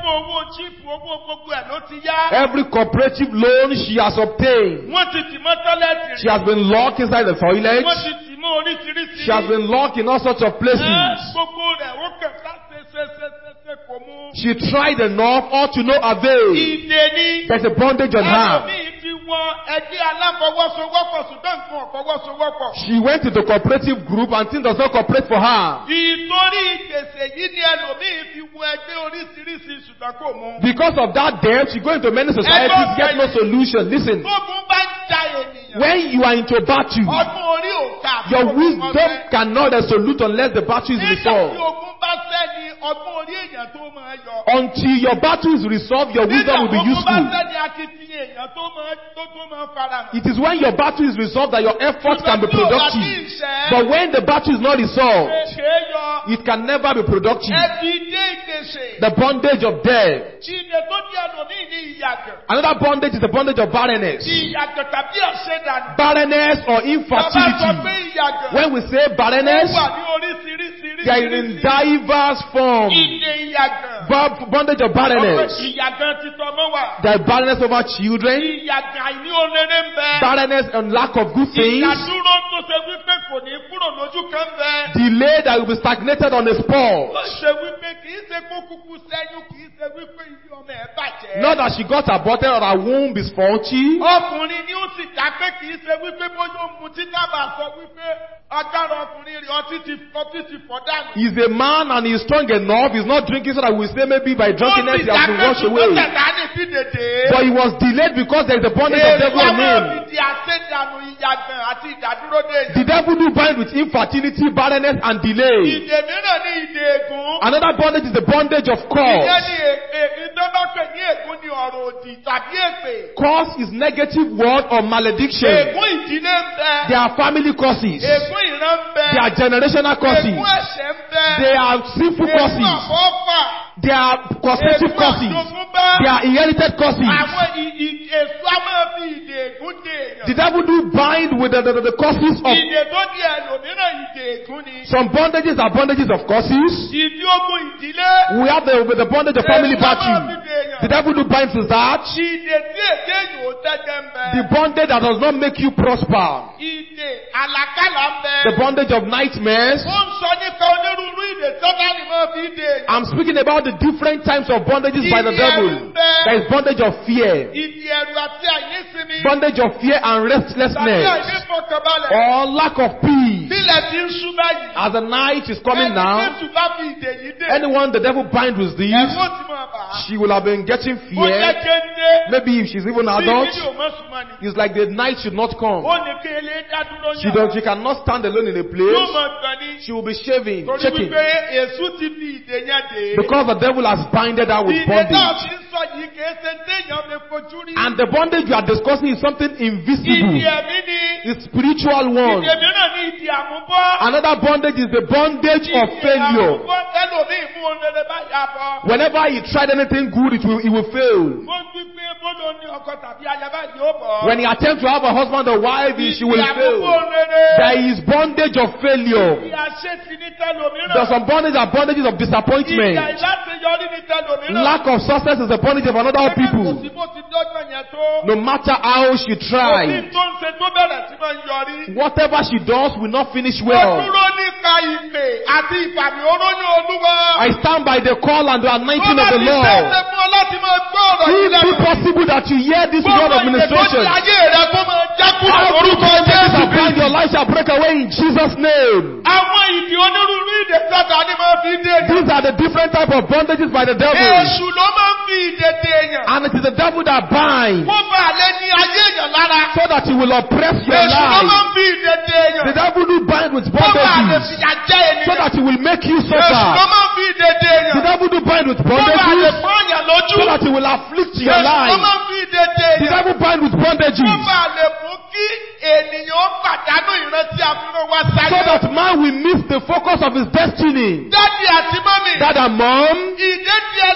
owó chíìpù owó gbogbo ẹ̀ ló ti yá. Every cooperative loan she has obtained. Wọ́n ti tì mọ́ tọ́lẹ́tì. She has been locked inside the toilet. Wọ́n ti tì mọ́ oríṣiríṣi. She has been locked in all sorts of places. Gbogbo rẹ̀ ó kẹta ṣe ṣe ṣe ṣe ṣe kò mú. She tried enough, all to no avail. Ìdè ni. There's a bondage on her. Ẹlòmíì ti wọ ẹgbẹ́ aláfọwọ́sowọ́pọ̀ ṣùgbọ́n nǹkan ọ̀fọwọ́sowọ́pọ̀. She went to the cooperative group and things does not cooperate for her. Ìtorí gbèsè yìí ni ẹlòmíì fi wọ ẹgbẹ́ oríṣiríṣi ṣùgbọ́n kò mú. Because of that debt, she go into many societies, get no solution. Listen, Tógun bá ń ja ènìyàn. when you are into battle, Ọdún orí òkà. your wisdom cannot resolute unless the battle is Nígbà tí resolved. ogun bá fẹ́ ni ọdún orí èèyàn tó máa yọ. Until your battle is resolved, your wisdom will be Nígbà ogun bá useful. fẹ́ ni akitiyan èèyàn tó máa tó tó máa fara hàn. It is when your battle is resolved that your efforts can be Ṣùgbọ́n tí ò bá ní productive. ìṣẹ́, But when the battle is not resolved, ṣe é yọ. it can never be productive. Ẹbí dé ìgbèsè. The bondage of death. Jíde tó di ẹlòmíì ní ìyàgàn. Another bondage is the bondage of barrenness. Ìyàgàn tàbí àṣedànù. Barrenness or Bàbá sọ pé infertility. ìyàgàn. When we say Ó barrenness, wà ní oríṣiríṣi. they are in diverse forms. Ìdè ìyàgàn. Bo- Bondage of barrenness. Ìyàgàn ti tọmọ wà. There is barrenness over children, Ìyàgàn àìní oléré ń bẹ. barrenness and lack of good things, Ìdádúró tó ṣe wípé kò ní kúrò lójú kan bẹ. delay that will be stagnated on the Ó spot. ṣe wípé kì í ṣe kó kúkú sẹ́yún kì í ṣe wípé ilé ọmọ ẹ̀ bàjẹ́. Not that she got aborted or her womb is faulty. Ọkùnrin ni ó sì dá pé kì í ṣe wípé bóyá ó mu tí tábà sọ wípé agbára ọkùnrin rẹ̀ ọtí ti ọtí ti fọ́ dànù. He's a man and he's strong enough. He's not drinking so that we say maybe by drunkenness he has been washed Ó away. sì dá pé ṣùgbọ́n tẹ̀dá ní sí dèdè. But he was delayed because there is a bondage of devil Èèwọ̀ on máa him. fi di àṣedànù ìyàgàn àti ìdádúró dé The èèyàn. devil do bind with infertility, barrenness, and delay. Ìdè mìíràn ní ìdè ègún. Another bondage is the bondage of Ìyẹn cause. ni èpè ìdánbàpè ní ègún ni ọ̀rọ̀ òdì tàbí èpè. Cause is negative word or malediction. Ègún ìdílé ń bẹ. They are family causes. Ègún ìran ń bẹ. They are generational causes. Ègún ẹ̀ṣẹ̀ ń bẹ. They are sinful Ègún causes. àfọ́fà. They are causative Ègún causes. àjogúnbá. They are inherited causes. Àwọn ì- ì- èso á máa fi ìdè ègún dè The èèyàn. devil do bind with the, the, the causes of Ìdè tó di ẹlòmíràn ìdè ègún ni. some bondages are bondages of causes. Ìdí ogun ìdílé. We have the, with the bondage of family Èso á máa fi battle. dè èèyàn. The devil do bind with that. Ìdè tí èké yóò tẹ́jẹ́ ń bẹ. The bondage that does not make you prosper. Ìdè àlàkálà ń bẹ. The bondage of nightmares. Ó ń sọ nípa onírúurú ìdè Sátánì máa fi dè èèyàn. I'm speaking about the different types of bondages by the Ìdè devil. ẹ̀rù ń bẹ. There is bondage of fear, Ìdè ẹ̀rù àti àìnísinmi. bondage of fear and Tàbí restlessness, àìnífọkànbalẹ̀. or lack of peace. Bílẹ̀ ti ń ṣú báyìí. As the night is coming Ẹni now, Jésù bá fi ìdè yìí dè. anyone the devil bind with these, Ẹ̀rù ó ti máa bà á. she will have been getting Ó jẹ́ fear. kéde. Maybe if she's even Bí adult, ìdílé ò mọ́ súnmọ́ ni. it's like the night should not come. Ó ní kí ilé dádúró She yàn. does, she cannot stand alone in a Yóò place. máa gbọ̀n ní. She will be shaving, Torí shaking, wípé Èṣù ti fi ìdè yẹn dè é. because the devil has binded her with Ìdè náà bondage. ti ń sọ yìí kìí ṣe téèyàn lè fojú rí. And the bondage you are discussing is something Ìdè invisible. ẹ̀mí ni. It's spiritual one. Ìdè mìíràn ní ìdè àmúbọ́. Another bondage is the bondage of Ìdè failure. àmúbọ́ ẹlòmíì mú oríire báyà bọ́. Whenever he tried anything good, it will, it will fail. Mo gbí pé bọ́dọ̀ ní ọkọ tàbí ayaba yóò bọ̀. When he attempts to have a husband or wife, he- she will Ìdè àmúbọ́ fail. oríire. There is bondage of failure. Ìdè àṣetì ní tẹlòmíràn. There are some bondages are bondages of Ìdè disappointment. àìláṣeyọrí ní tẹlòmíràn. Lack of success is a bondage of another Kò people. sí bó ti dọ́gbọ̀n yẹn tó. No matter how she Kò sí tries, tó ń ṣe tó bẹ̀rẹ̀ sí máa ń yọrí. whatever she does will not finish Ó well. dúró níka ìpè àti ìfàmì oróyún Olúwa. I stand by the call and the Ó anointing bá of the ti Lord. ṣẹ̀ṣẹ̀ fún ọ láti máa gbọ́ ọ̀rọ̀ yìí If it lẹ́nu. be possible that you hear this word of Gbogbo ìdè tó ministration, ti ayé rẹ kó máa já kúrò every lórúkọ bondages Jésù upon Kristi. your life shall break away in Jesus' name. Àwọn ìdí onírúurú ìdè sọ́dà ni máa fi dé èèyàn. These are the different type of bondages by the devil. Èṣù ló máa ń fi ìdè dè èèyàn. And it is the devil that binds Kó bá lè ní ayé èèyàn lára. so that he will oppress your Èṣù ló máa life. ń fi ìdè dè The èèyàn. devil do bind with Kó bá lè bondages fìyà jẹ so ènìyàn. that he will make you Èṣù ló suffer. máa ń fi ìdè dè The èèyàn. devil do bind with Kó bá lè bondages pọ́nyàn lójú. so that he will afflict your Èṣù ló life. máa ń fi ìdè dè The èèyàn. devil bind with Kó bondages bá lè mú kí ènìyàn pàdánù ìrántí àfihàn wá so sáyé. that man will miss the focus of his destiny. Dádì àti mọ́mì. Dad and mom, Ìdè di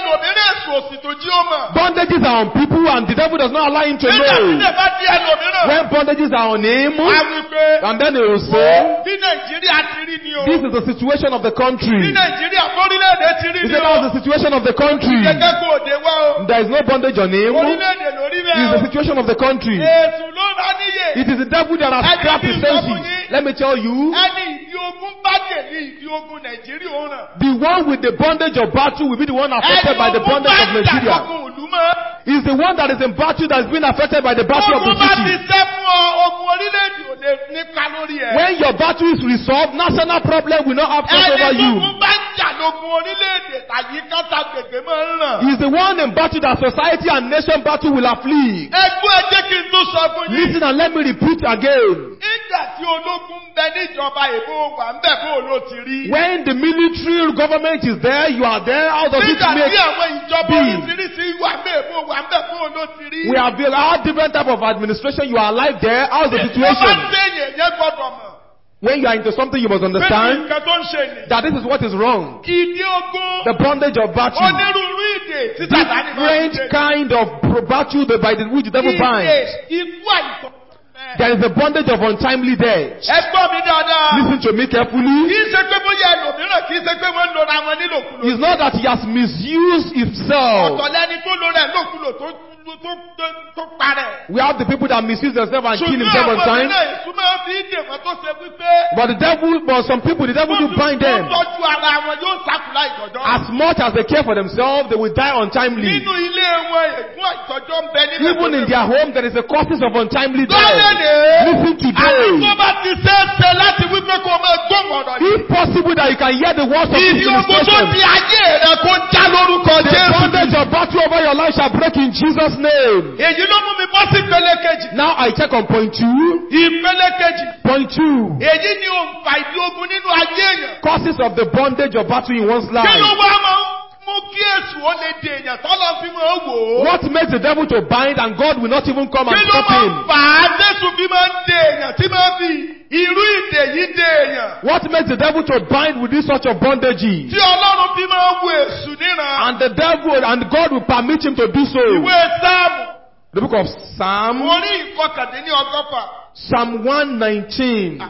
ẹlòmíràn èso òsì tó jí ó mọ̀. Bondages are on people and the devil does not allow him to Nígbà tí know. ilé bá di ẹlòmíràn. When bondages are on him, Wá wí pé. and then he will say, Bí Nàìjíríà ti rí ni o. this is the situation of the Bí country. Nàìjíríà fórílẹ̀-èdè ti rí He ni said o. that was the situation of the country. Gẹ́gẹ́ kó òde wá o. There is no bondage on him. Orílẹ̀-èdè lórí It bẹ́ẹ̀ is o. the situation of the country. Èsù ló rà níyè. It is the devil that has scrapped his senses. Let me tell you, Ẹni ìdí ogun bá dè ní ìdí ogun Nàìjíríà ó ràn. the one with the bondage of battle will be the one affected by the Ẹni ogun bondage bá of jà Nigeria. lógun ìlú mọ́. Is the one that is in battle that is being affected by the battle of the Ogun bá ti city. sẹ́ fún ọ, ogun orílẹ̀-èdè ò lè nípa lórí ẹ̀. When your battle is resolved, national problem will not have control over Ẹni you. ogun bá jà lógun orílẹ̀-èdè tàyí kátà gbègbè máa ń ràn. He is the one in battle that society and nation battle will afflict. Ẹgbẹ́ ẹ jẹ́ kí n tún sọ fún yín. Listen and let me repeat again. Nígbà tí ológun ń bẹ níjọba èbó wà ń bẹ̀ bó ló ti rí. When the military government is there, you are there. How does it Nígbà tí make? àwọn ìjọba be? oríṣiríṣi wà ń bẹ̀ bó wà ń bẹ̀ bó ló ti rí. We have had different type of administration. You are alive there. How is the Wọ́n bá situation? sẹ́yìn ẹ̀yẹ́ gbọ́dọ̀ mọ̀. When you are into something, you must Bẹ́ẹ̀ni understand nǹkan tó ń ṣe ni. that this is what is wrong. Ìdí ogun. The bondage of battle. Onírúurú ìdè tí Sàtánì máa ń Different ṣe. kind of pro- battle that by the which the devil Ìdè binds. ikú àìsàn. There is a bondage of untimely death. Ẹ gbọ́ mi dáadáa. Listen to me carefully. Kì í ṣe pé bóyá ẹlòmíràn kì í ṣe pé wọ́n ń lora wọn nílòkulò. It's not that he has misused himself. Ọ̀tọ̀ lẹni tó lora ẹ̀ lòkulò tó tó tó tó parẹ́. We have the people that misuse themselves and kill himself Ṣùgbọ́n on àwọn time. ìpínlẹ̀ ìsúnmọ́ fi ń dè wọ́n tó ṣe wípé. But the devil, but some people, the devil do bind them. Wọ́n tọ́jú ara wọn yóò sákùlá ìjọ̀jọ́. As much as they care for themselves, they will die untimely. Nínú ilé wọn ègún ìtọ́jọ́ ń bẹ níbẹ̀. Even in their home, there is a causes of untimely death. Lọ́lẹ́dẹ̀. Listen Àti today. tó bá ti ṣe é ṣe láti wípé kó o máa gbóhùn ọ̀rọ̀ yìí. If possible that you can hear the words of this Ìdí ogun tó ministration. di ayé rẹ̀ kó já lórúkọ The Jésù. bondage of battle over your life shall break in Jesus' name. Èyí ló mú mi bọ́ sí ìpele kejì. Now I check on point two. Ìpele kejì. Point two. Èyí ni òǹfà ìdí ogun nínú ayé èèyàn. Causes of the bondage of battle in one's Kí ló life. wá máa ń mú kí èsù ó lè di èèyàn tọ́lọ́ fi máa wò ó? What makes the devil to bind and God will not even come Kí and ló stop máa ń him? fà á Jésù fi máa ń de èèyàn tí máa ń fi irú ìdè yìí de èèyàn? What makes the devil to bind with this sort of bondages? Tí Ọlọ́run fi máa ń wo èsù níran. And the devil and God will permit him to do so. Ìwé Sáàmù. The book of Psalm, Orí ìkọkàndínní ọgọ́fà. Psalm one nineteen,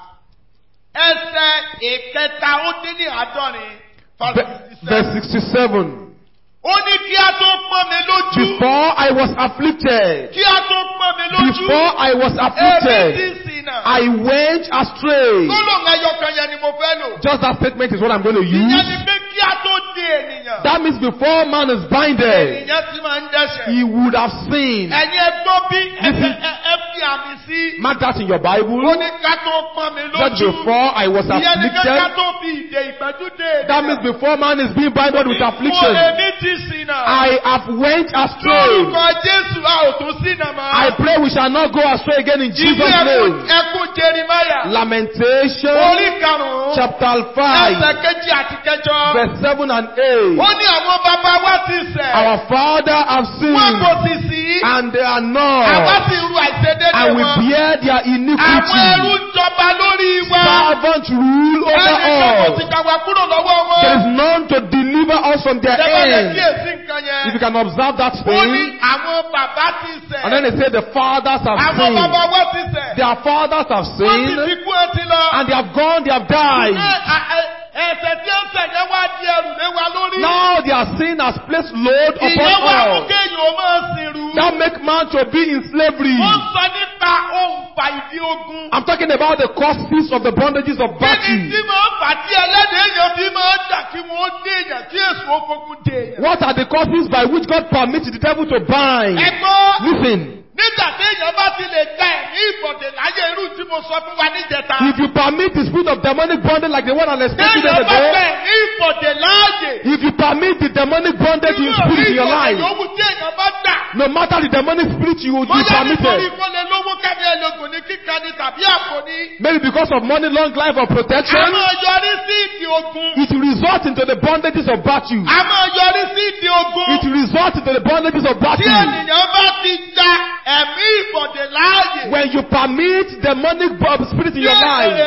Ẹsẹ̀ ìkẹta ó dín ní àádọ́rin. ve- verse sixty-seven. Ó ní kí a tó pọ́n mi lójú. Before I was afflicted, Kí a tó pọ́n mi lójú. before I was Èmi afflicted, ti ṣìnà. I went astray. Gbólóhùn ẹyọkan yẹn ni mo fẹ́ lò. Just that statement is what I'm going to Ìyẹn ni use. pé kí a tó di ènìyàn. That means before man is binded, Ènìyàn ti máa ń dẹ́ṣẹ̀. he would have sinned. Ẹ̀yin ẹgbọ́n bí ẹ ẹ- ẹ- ẹ fi àmì sí. Mark that in your Ó Bible. ní ká tó pọ́n mi That lójú. before I was Ìyẹn ni pé ká afflicted, tó fi ìdè ìpẹ́jú dé ènìyàn. that means before man is being binded with Mo affliction, èmi ti ṣìnà. I have went astray. Lórúkọ Jésù a ò tún ṣìnà mọ́. I pray we shall not go astray again in Ìwé Jesus' ẹkún name. ẹkún Jeremáyà. Lamentation, Orí karùn-ún. chapter Ẹsẹ̀ five, kejì àti kẹjọ. verse seven and eight. Ó ní àwọn bàbá wa ti ṣẹ̀. Our father have Wọ́n sinned, kò sì sí. and they are Àwa not, sì ru àìṣedéédé and we wọn. bear their Àwọn ẹrú iniquity. ń jọba lórí wa. Servants rule over Ẹnì kan kò sì us. gbà wá kúrò lọ́wọ́ There is wọn. none to deliver us from their Ṣé lè end. kíyèsí nǹkan yẹn? If you can observe that Ó ní thing, àwọn bàbá ti ṣẹ̀. and then they say the fathers have Àwọn bàbá sinned. wa ti ṣẹ̀. Their fathers have Wọ́n ti sinned, fi kú ẹtì lọ. and they have gone, they have Ṣé died. à- ẹ- ẹ̀ṣẹ̀ tí ó ń ṣẹ̀ yẹn wá di ẹrù lé wa lórí? Now their sin has placed load Ìyẹn upon wá mú us. kéèyàn ó máa sìnrú. That make man to be in slavery. Ó ń sọ nípa òǹfà ìdí ogun. I'm talking about the causes of the bondages of Kíni battle. tí máa ń fà tí ẹlẹ́dẹ̀ẹ́ èèyàn fi máa ń dà kí wọ́n dé èèyàn kí èso ó fogun dé èèyàn? What are the causes by which God permits the devil to bind? Ẹgbọ́n. Listen, Nígbà tí èèyàn bá ti lè gba ẹ̀mí ìbọ̀dẹ̀ láyé irú tí mo sọ fún wa níjẹta. if you permit the spirit of demonic bondage like the one I explained two days Téèyàn bá gba ago, ẹ̀mí ìbọ̀dẹ̀ láàyè. if you permit the demonic bondage in spirit in your life, Yòówù tí èèyàn bá gbà. no matter the demonic spirit you will be Bóyá nítorí permitted, kó lè lówó kẹ́mi ẹlògùn ní kíkà ni tàbí àpò ni. maybe because of money, long life, or A protection, máa yọrí sí ìdí ogun. it will result into the bondages of battle. A máa yọrí sí ìdí ogun. It will result into the bondages of Tí battle. ènìyàn bá ti gba ẹ̀mí ìbọ̀dẹ̀ láàyè. When you permit demonic bo- spirit in Tí your life, èèyàn bá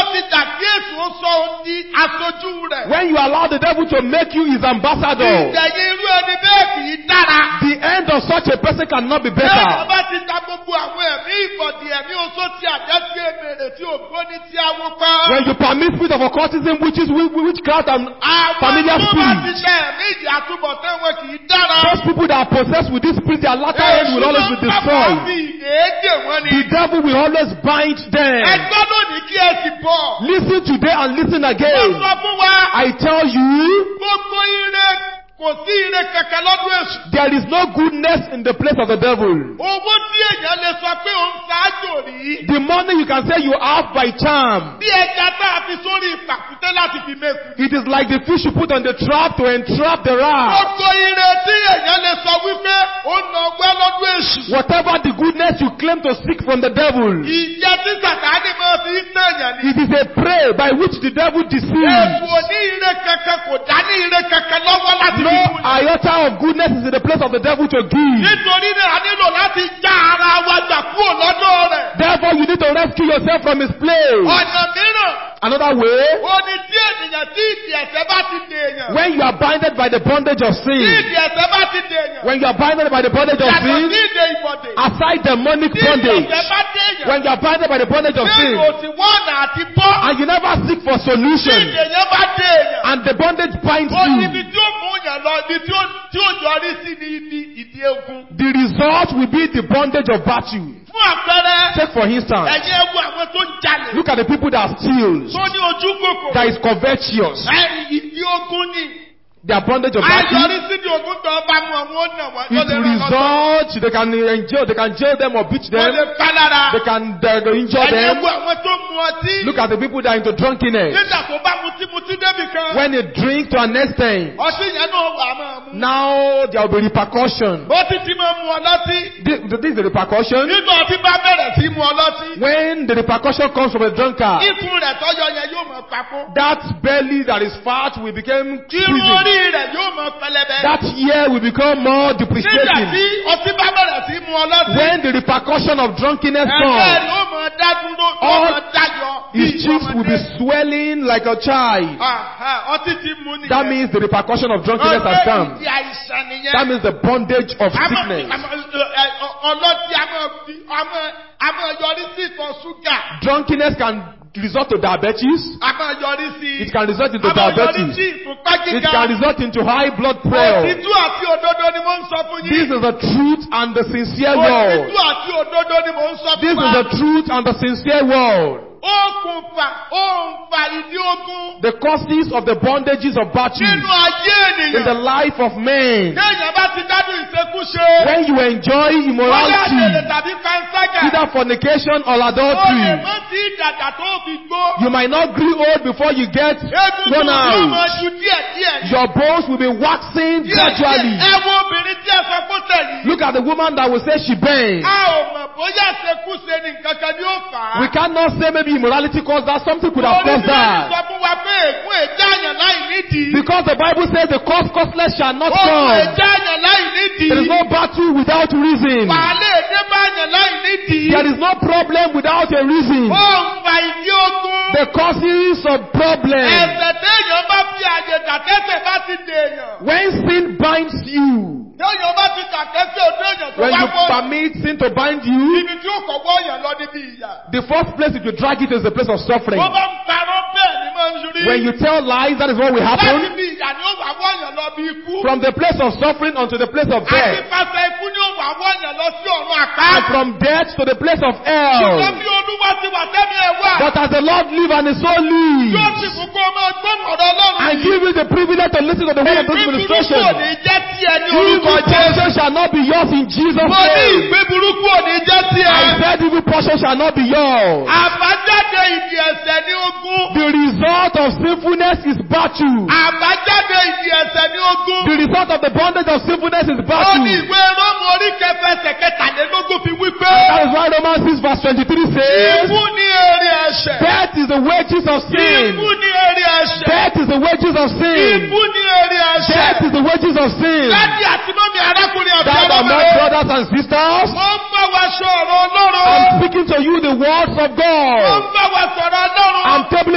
ti dà kí èsù ó sọ ọ́ di aṣojú rẹ̀. When you allow the devil to make you his ambassador, Ìdẹ̀yìn irú ẹni bẹ́ẹ̀ kì í dára. the end of such a person cannot be Bẹ́ẹ̀ni better. ọba ti ta gbogbo àwọn ẹ̀mí ìbọ̀dì ẹ̀mí oṣó tí àjẹ́ sí èmèrè tí ògbóni tí awo pa. When you permit spirit of occultism, which is witchcraft and Àwọn familiar tó bá spirits, ti ṣe ẹ̀mí ìdí àtúbọ̀tán wọn kì í dára. those people that are possessed with this spirit, their latter end will always be Èṣù ló ń destroyed. fi ìdèédè wọn ni. The devil will always bind them. Ẹgbẹ́ lónìí kí ẹ sì bọ̀. Listen today and listen Mo again. sọ fún wa. I tell you, Gbogbo ire kò sí ire kankan lọ́dún èṣù. there is no goodness in the place of the devil. Owó tí èèyàn lè sọ pé òun ṣáájò rí. The money you can say you have by charm. Bí ẹja tá a fi sórí ìpàkúté láti fi mẹ́kù. It is like the fish you put on the trap to entrap the rat. Gbogbo ire tí èèyàn lè sọ wípé ó nà ọgbẹ́ lọ́dún èṣù. Whatever the goodness you claim to seek from the devil, Ìjẹ tí Sàtáánì máa fi ń tẹ̀yàn ni. it is a prey by which the devil Èṣù deceives. ò ní ire kankan kò dá ní ire kankan lọ́wọ́ láti No fi fún ni. iota of goodness is in the place of the devil to give. Nítorí náà a nílò láti já ara wa gbà kúrò lọ́dọ̀ rẹ̀. Therefore, you need to rescue yourself from his place. Ọ̀nà mìíràn, Another way, ó ní tí ènìyàn tí ìdí ẹ̀ṣẹ̀ bá ti dè èèyàn. when you are binded by the bondage of Tí sin, ìdí ẹ̀ṣẹ̀ bá ti dè èèyàn. when you are binded by the bondage of Yàtọ̀ sí sin, ìdè ìbọ̀dè. aside demonic Tí ìdí bondage, ẹ̀ṣẹ̀ bá dè èèyàn. when you are binded by the bondage of Tí sin, ìdò sì wọ́nà àti bọ́. and you never seek for Tí solution, ìdè yẹn bá dè èèyàn. and the bondage binds Ó ní ibi you, tí ó mú yàn lọ, ibi tí ó tí ó yọrí sí ní ibi ìdí ogun. the result will be the bondage of battle. Fún àpẹẹrẹ, Take for instance, ẹ̀yin ẹ wo àwọn tó ń jalè. look at the people that steal, Tó ní ojú kòkòrò. that is covetous, Ẹ̀yìn ìdí ogun ni. their bondage of battle. Ayọ̀rí sí ní ogun tó bá mú àwọn ọ̀nà wọn. It results, they can enjail, they can jail them or beat Wọ́n them, lè pálára. they can uh, injure Ẹ̀yin ẹ them. wo àwọn tó mu ọtí. Look at the people that are into drunkenness. Nígbà tó bá mutí mutí débì kan. When they drink to an extent, Ọtí yẹn náà wà máa mú. now there will be repercussion. Bó ti ti máa mu ọlọ́tí. This, this is the repercussion. Nígbà tí bá bẹ̀rẹ̀ sí mu ọlọ́tí. When the repercussion comes from a drunkard, Ikùn rẹ̀ tọ́jọ́ yẹn yóò máa papò. that belly that is fat will become Irun squeezing. orí rẹ̀ yóò máa pẹlẹbẹ. That ear will become more Nígbà depreciating. tí ọtí bá bẹ̀rẹ̀ sí mu ọlọ́tí. When the repercussion of drunkenness Ẹ̀jẹ̀ comes, rẹ̀ ó máa dá dúró, ó All máa dáyọ̀. his cheeks will be swelling like a child. Aha, ọtí ti mu nìyẹn. That means the repercussion of drunkenness has come. Ọgbẹ́ ìdí àìsàn nìyẹn. That means the bondage of Àmọ́- sickness. àmọ́, ẹ, ẹ, ọlọ́tí a máa fi- a máa- a máa yọrí sí ìtọ̀ ṣúgà. Drunkenness can result to diabetes. A máa yọrí sí. It can result into A máa yọrí diabetes. sí ìfúnpá It gíga. can result into high blood pressure. Òtítù àti òdodo ni mo ń sọ fún yín. This is the truth and the sincere word. Òtítù àti òdodo ni mo ń sọ This fún is wa. the truth and the sincere word. Okùnfà òǹfà ìdí ogun The causes of the bondages of battle nínú ayé in the ènìyàn. life of man. Téèyàn bá ti dádùn ìṣekúṣe. When you enjoy Bóyá àtẹ̀lẹ̀ immorality, tàbí panṣágà. either fornication or Ó lè adultery, mọ́ sí ìdàgbà tó fi gbó. you might not grow old before you get Egungun run yóò máa out. ju díẹ̀díẹ̀. Your bones will be waxing Díẹ̀díẹ̀. gradually. Ẹ wo obìnrin tí ẹ sọ pé tẹ̀yìn. Look at the woman that will say she bends. A ò mọ̀ bóyá ìṣekúṣe ni nǹkan kan ni ó fà á. We cannot say maybe immorality caused that. Something could have Orí caused mi that. sọ fún wa pé ègún èjáàyàn láì nídìí. Because the Bible says the cause causeless shall not Ohun come. èjáàyàn láì nídìí. There is no battle without reason. Wàhálà èdè báyàn láì nídìí. There is no problem without a reason. Ó ń fa ìdí ogun. The causes of problems. Ẹ̀ṣẹ̀ téèyàn bá fi àyè dàkẹ́sẹ̀ bá ti dèèyàn. When sin binds you, Téèyàn bá ti dàkẹ́sẹ̀ òdó èèyàn tó when wá you wọ́. permit sin to bind you, Ibi tí ó kọ̀ wọ́ yàn lọ níbi ìyà. the first place if you drag it is the place of suffering. Wọ́n bá ń parọ́ bẹ́ẹ̀ ni máa ń rí. When you tell lies, that is what will Láti happen. bí ìyà ni ó wà wọ́ yàn lọ bí ikú. From the place of suffering unto the place of Àti death. pàṣẹ ikú ni ó wà wọ́ yàn lọ sí ọ̀run And àpáàdì. from death to the place of Ṣùgbọ́n hell. bí Olúwa ti wà tẹ́mi ẹ̀ wà. But as the Lord live and his soul Yóò sì lives, fún kó máa gbọ́n ọ̀rọ̀ Ọlọ́run I yìí. give you the privilege to listen to the word of this Ìgbé burúkú administration. ò ní jẹ́ tí ẹ ní Evil orúkọ Jésù. portion shall not be yours in Jesus' Mo ní name. ìgbé burúkú ò ní jẹ́ tí ẹ. I said evil portion shall not be yours. Àbájáde ìdí ẹ̀ṣẹ̀ ní ogún. The result of sinfulness is battle. Àbájáde ìdí ẹ̀ṣẹ̀ ní ogún. The result of the bondage of sinfulness is Ó ní battle. ìwé Róòmù orí kẹfẹsẹ̀ kẹtàlélógún fi wí pé. That is why Romans six verse twenty-three says, Ikú ní èrè ẹ̀ṣẹ̀. death is the wages of sin. Ikú ní èrè ẹ̀ṣẹ̀. Death is the wages of sin. Ikú ní èrè ẹ̀ṣẹ̀. Death is the wages of sin. Láti àti mọ́mí arákùnrin àti That are my ọmọbìnrin. brothers and sisters, Wọ́n ń bá wa sọ̀rọ̀ Ọlọ́run. I'm speaking to you the words of Wọ́n ń God. bá wa sọ̀rọ̀ Ọlọ́run. I'm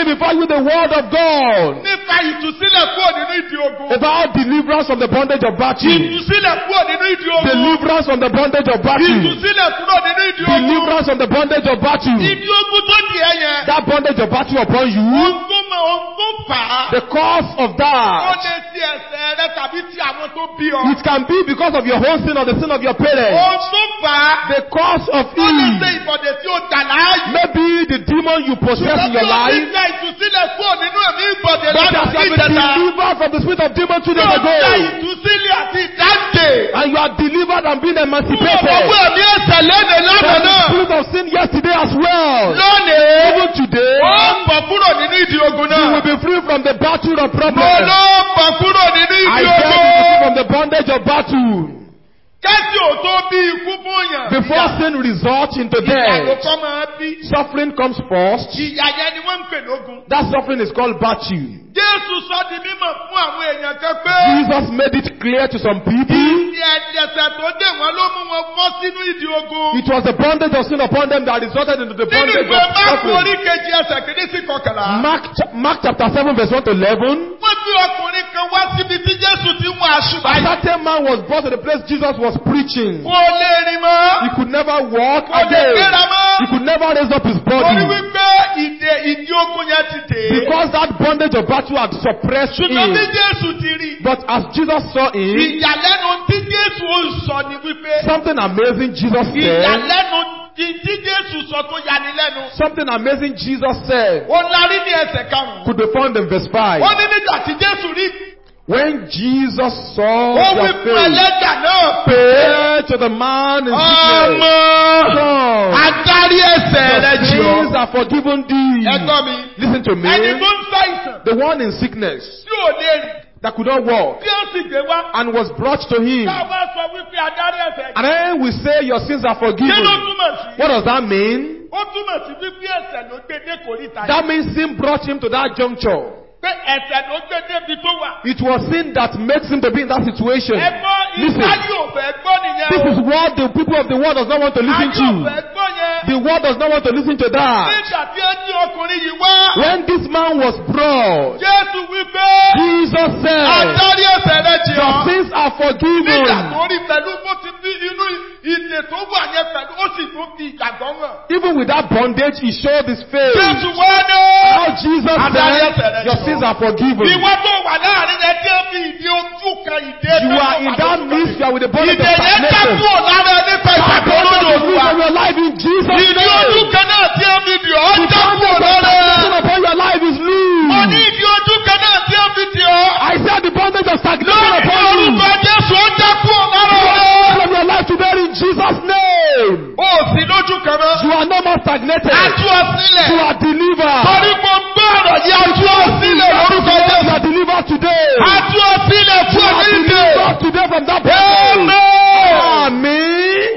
the word of God nípa ìtúsílẹ̀ kúrò nínú ìdí ogun. about deliverance from the bondage of battle. Ìtúsílẹ̀ kúrò nínú ìdí ogun. Deliverance from the bondage of battle. Ìtúsílẹ̀ kúrò nínú ìdí ogun. Deliverance from the bondage of battle. Ìdí ogun tó di ẹ yẹn. That bondage of battle upon you. Ogun mọ ogun fà á. The cause of Ó that. lè ti ẹ̀ṣẹ̀ rẹ tàbí ti àwọn tó bí ọ. It can be because of your own sin or the sin of your parents. Ogun fà á. The cause of Ó lè ṣe it. ìbọ̀dẹ̀ tí ó dà láàyè. Maybe the demon you possess in your Ṣùgbọ́n bí o ti life. gba ìtúsílẹ̀ kúrò nínú ẹ̀mí ìbọ̀dẹ̀ But lọ́dún as you sí have been ìjẹta. delivered from the spirit of demon two days Yóò gba ago. ìtúsílẹ̀ àti ìdáǹdè. And you are delivered and being Fún emancipated. ọ̀pọ̀ ẹ̀mí ẹ̀ṣẹ̀ lẹ́nu lánàá From the náà. spirit of sin yesterday as well. Lónìí. Even today. Ó ń bọ̀ kúrò nínú ìdí ogun You náà. will be free from the battle of Mo problems. ló ń bọ̀ kúrò nínú I ìdí said you will be free ogun. from the bondage of battle. Kẹ́sì ò tó bí ikú fún yàn. Before sin results into Ìyà ló death, kọ́ máa bí. suffering comes first. Ìyà yẹn ni wọ́n ń pè lógun. That suffering is called battle. Jésù sọ di mímọ̀ fún àwọn èèyàn kan pé. Jesus made it clear to some people. Ìdí ẹ̀dẹ̀sẹ̀ tó dé wọn ló mú wọn bọ́ sínú ìdí ogun. It was the bondage of sin upon them that resulted into the Nínú bondage ìwé of Máàkù orí suffering. kejì ẹsẹ̀ kìíní sí kọkànlá. Mark, cha- Mark chapter seven verse one to eleven. Wọ́n gbé ọkùnrin kan wá síbi tí Jésù ti ń wọ A àṣùbáyé. certain man was brought to the place Jesus was preaching. Kò lè rìn mọ́. He could never walk Kò lè gbéra again. mọ́. He could never raise up his Torí body. wípé ìdè ìdí ogun yẹn ti dè é. Because that bondage of battle had suppressed Ṣùgbọ́n bí him. Jésù ti rí. But as Jesus saw him, Ìyàlẹ́nu tí Jésù ó sọ ni wípé. something amazing Jesus said. Ìyàlẹ́nu tí tí Jésù sọ tó yanilẹ́nu. Something amazing Jesus said Ó larí ní ẹsẹ̀ karùn-ún. could be found in verse five. Ó ní nígbà tí Jésù rí. When Jesus saw Ó wí their fún faith, ẹlẹ́dà náà pé. pay to the man in sickness. Ọmọ Son, adarí ẹsẹ̀ rẹ your jì ọ́. sins are forgiven thee. Ẹgbọ́n mi. Listen to me. Ẹni tó ń ṣàìsàn The one in sickness tí ò lè rìn. that could not walk Tí ó sì gbé wá. and was brought to him. Tá a bá sọ wípé adarí ẹsẹ̀ And then we say your sins are kí ló forgiven. túmọ̀ sí? What does that mean? Ó túmọ̀ sí wípé ẹsẹ̀ ló gbé dé kòríta yìí. That means sin brought him to that juncture. Pé ẹsẹ̀ ló gbé débi tó wà. It was sin that makes him to be in that situation. Ẹgbọ́n Listen. ìsáyé ò fẹ́ gbọ́ nìyẹn This o. is what the people of the world does not want to listen Ayé ò to. fẹ́ gbọ́ yẹn. The world does not want to listen to that. Nígbà tí ó ní ọkùnrin yìí wá. When this man was brought, Jésù wípé. Jesus said, Adarí ẹsẹ̀ rẹ jì your ọ́. sins are forgiven. Nígbà tó rí pẹ̀lú bó ti bí inú ìdè tó wà yẹn pẹ̀lú ó sì tún fi ìgbàgbọ́ hàn. Even with that bondage, he showed his faith. Jésù wá ní. How Jesus said, your sins are forgiven. Ìwọ tó wà láàrin yẹn tí ó fi ìdí ojú kan ìdè You tó are wà in that lójú midst, you are with the bondage of Ìdè yẹn já stagnation. kúrò lára ẹni pẹ̀lú That ìgbàgbọ́ bondage lórí is loose Olúwa. from your life in Jesus' Ìdí ojú name. kan náà tí ó fi dì ọ́ The já kúrò bondage of lára ẹ. stagnation upon your life is Mo ní loose. ìdí ojú kan náà tí ó fi dì ọ́. I said the bondage of stagnation Lórí upon you. orúkọ Jésù ó já kúrò lára ẹ. From your life today in Jesus' name. Ó sì lójú kan mọ́. You are no more stagnated. A tú ọ sílẹ̀. You are delivered. Torí mo gbọ́ ọ̀rọ̀ yìí, a tú ọ sílẹ̀ lórúkọ You Jésù. are delivered today. A tú ọ sílẹ̀ You fún are onídè. delivered today from that bondage. Amen. Amen.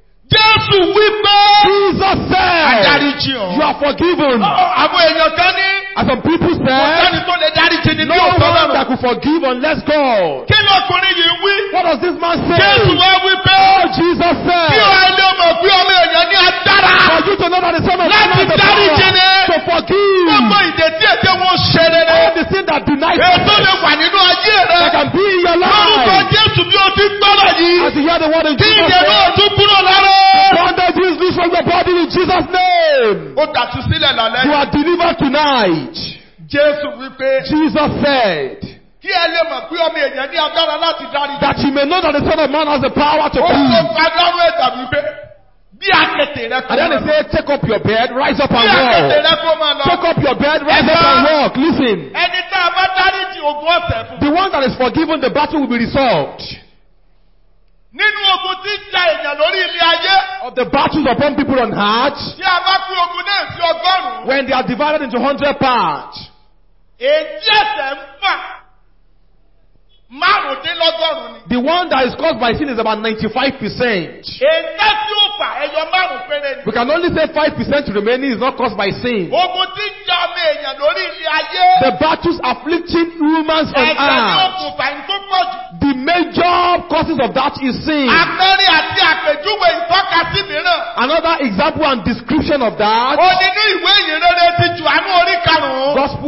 Jésù wípé. Jesus said, Adáríjì ọ́. you are forgiven. Àwọn èèyàn kan ní. As some people Kò said, sẹ́ni tó lè dáríjì ní no bí one òtọ́ that lọ́rùn. could forgive unless God. Kí ló ọkùnrin yìí wí? What does this man say? Jésù wá wípé. Oh, Jesus Kí said, o ẹni ọmọ pé ọmọ èèyàn ní agbára. for you to know that the Son of Man Láti has the dáríjì power ni. to forgive Gbogbo ìdè tí èdè wọn ṣe all rere. the sin that denies Ètò lè you wà nínú ayé that rẹ. can be in your Lórúkọ life. Jésù bí o ti gbọ́dọ̀ yìí. As you hear the word in Kí Jesus' ìdè náà name, tún kúrò lára. bondage is loose from your body in Jesus' name. Ó dàtú sílẹ̀ lálẹ́. You are delivered tonight. Jésù wípé. Jesus said, Kí ẹ lè mọ̀ pé ọmọ èèyàn ní agbára láti dáríjì. that you may know that the Son of Man has the power to Ó sọ forgive. fún Adáru ẹ̀dà wípé. Bí akẹtẹ̀ rẹ kó And then máa they lọ. say, take up your bed, rise up Bí and akẹtẹ̀ walk. rẹ kó máa lọ. Take up your bed, rise up and walk. Listen. Ẹni tá a bá dáríjì ogún ọ̀sẹ̀ fún. The one that is forgiven, the battle will be resolved. Nínú ogun tí ń ja èèyàn lórí ilé ayé. Of the battles upon people on heart, Tí a bá pín ogun náà sí ọgọ́rùn-ún. when they are divided into hundred parts, Èyí ẹ̀sẹ̀ ń fà. Márùndínlọ́gọ́rùn-ún ni. the one that is caused by sin is about ninety-five percent. Èyí tí ó fà ẹyọ márùn-ún péré ni. We can only say five percent remaining is not caused by sin. Ogun tí ń ja ọmọ èèyàn lórí ilé ayé. The battles afflicting humans on Ẹ̀sẹ̀ ni earth, okùnfà ń tó pọ̀ jù. the major causes of that is sin. Àpẹẹrẹ àti àpèjúwe ìtọ́kasí mìíràn. Another example and description of that, Ó nínú ìwé ìyìnrere ti Jòhánù orí karùn-ún. Gospel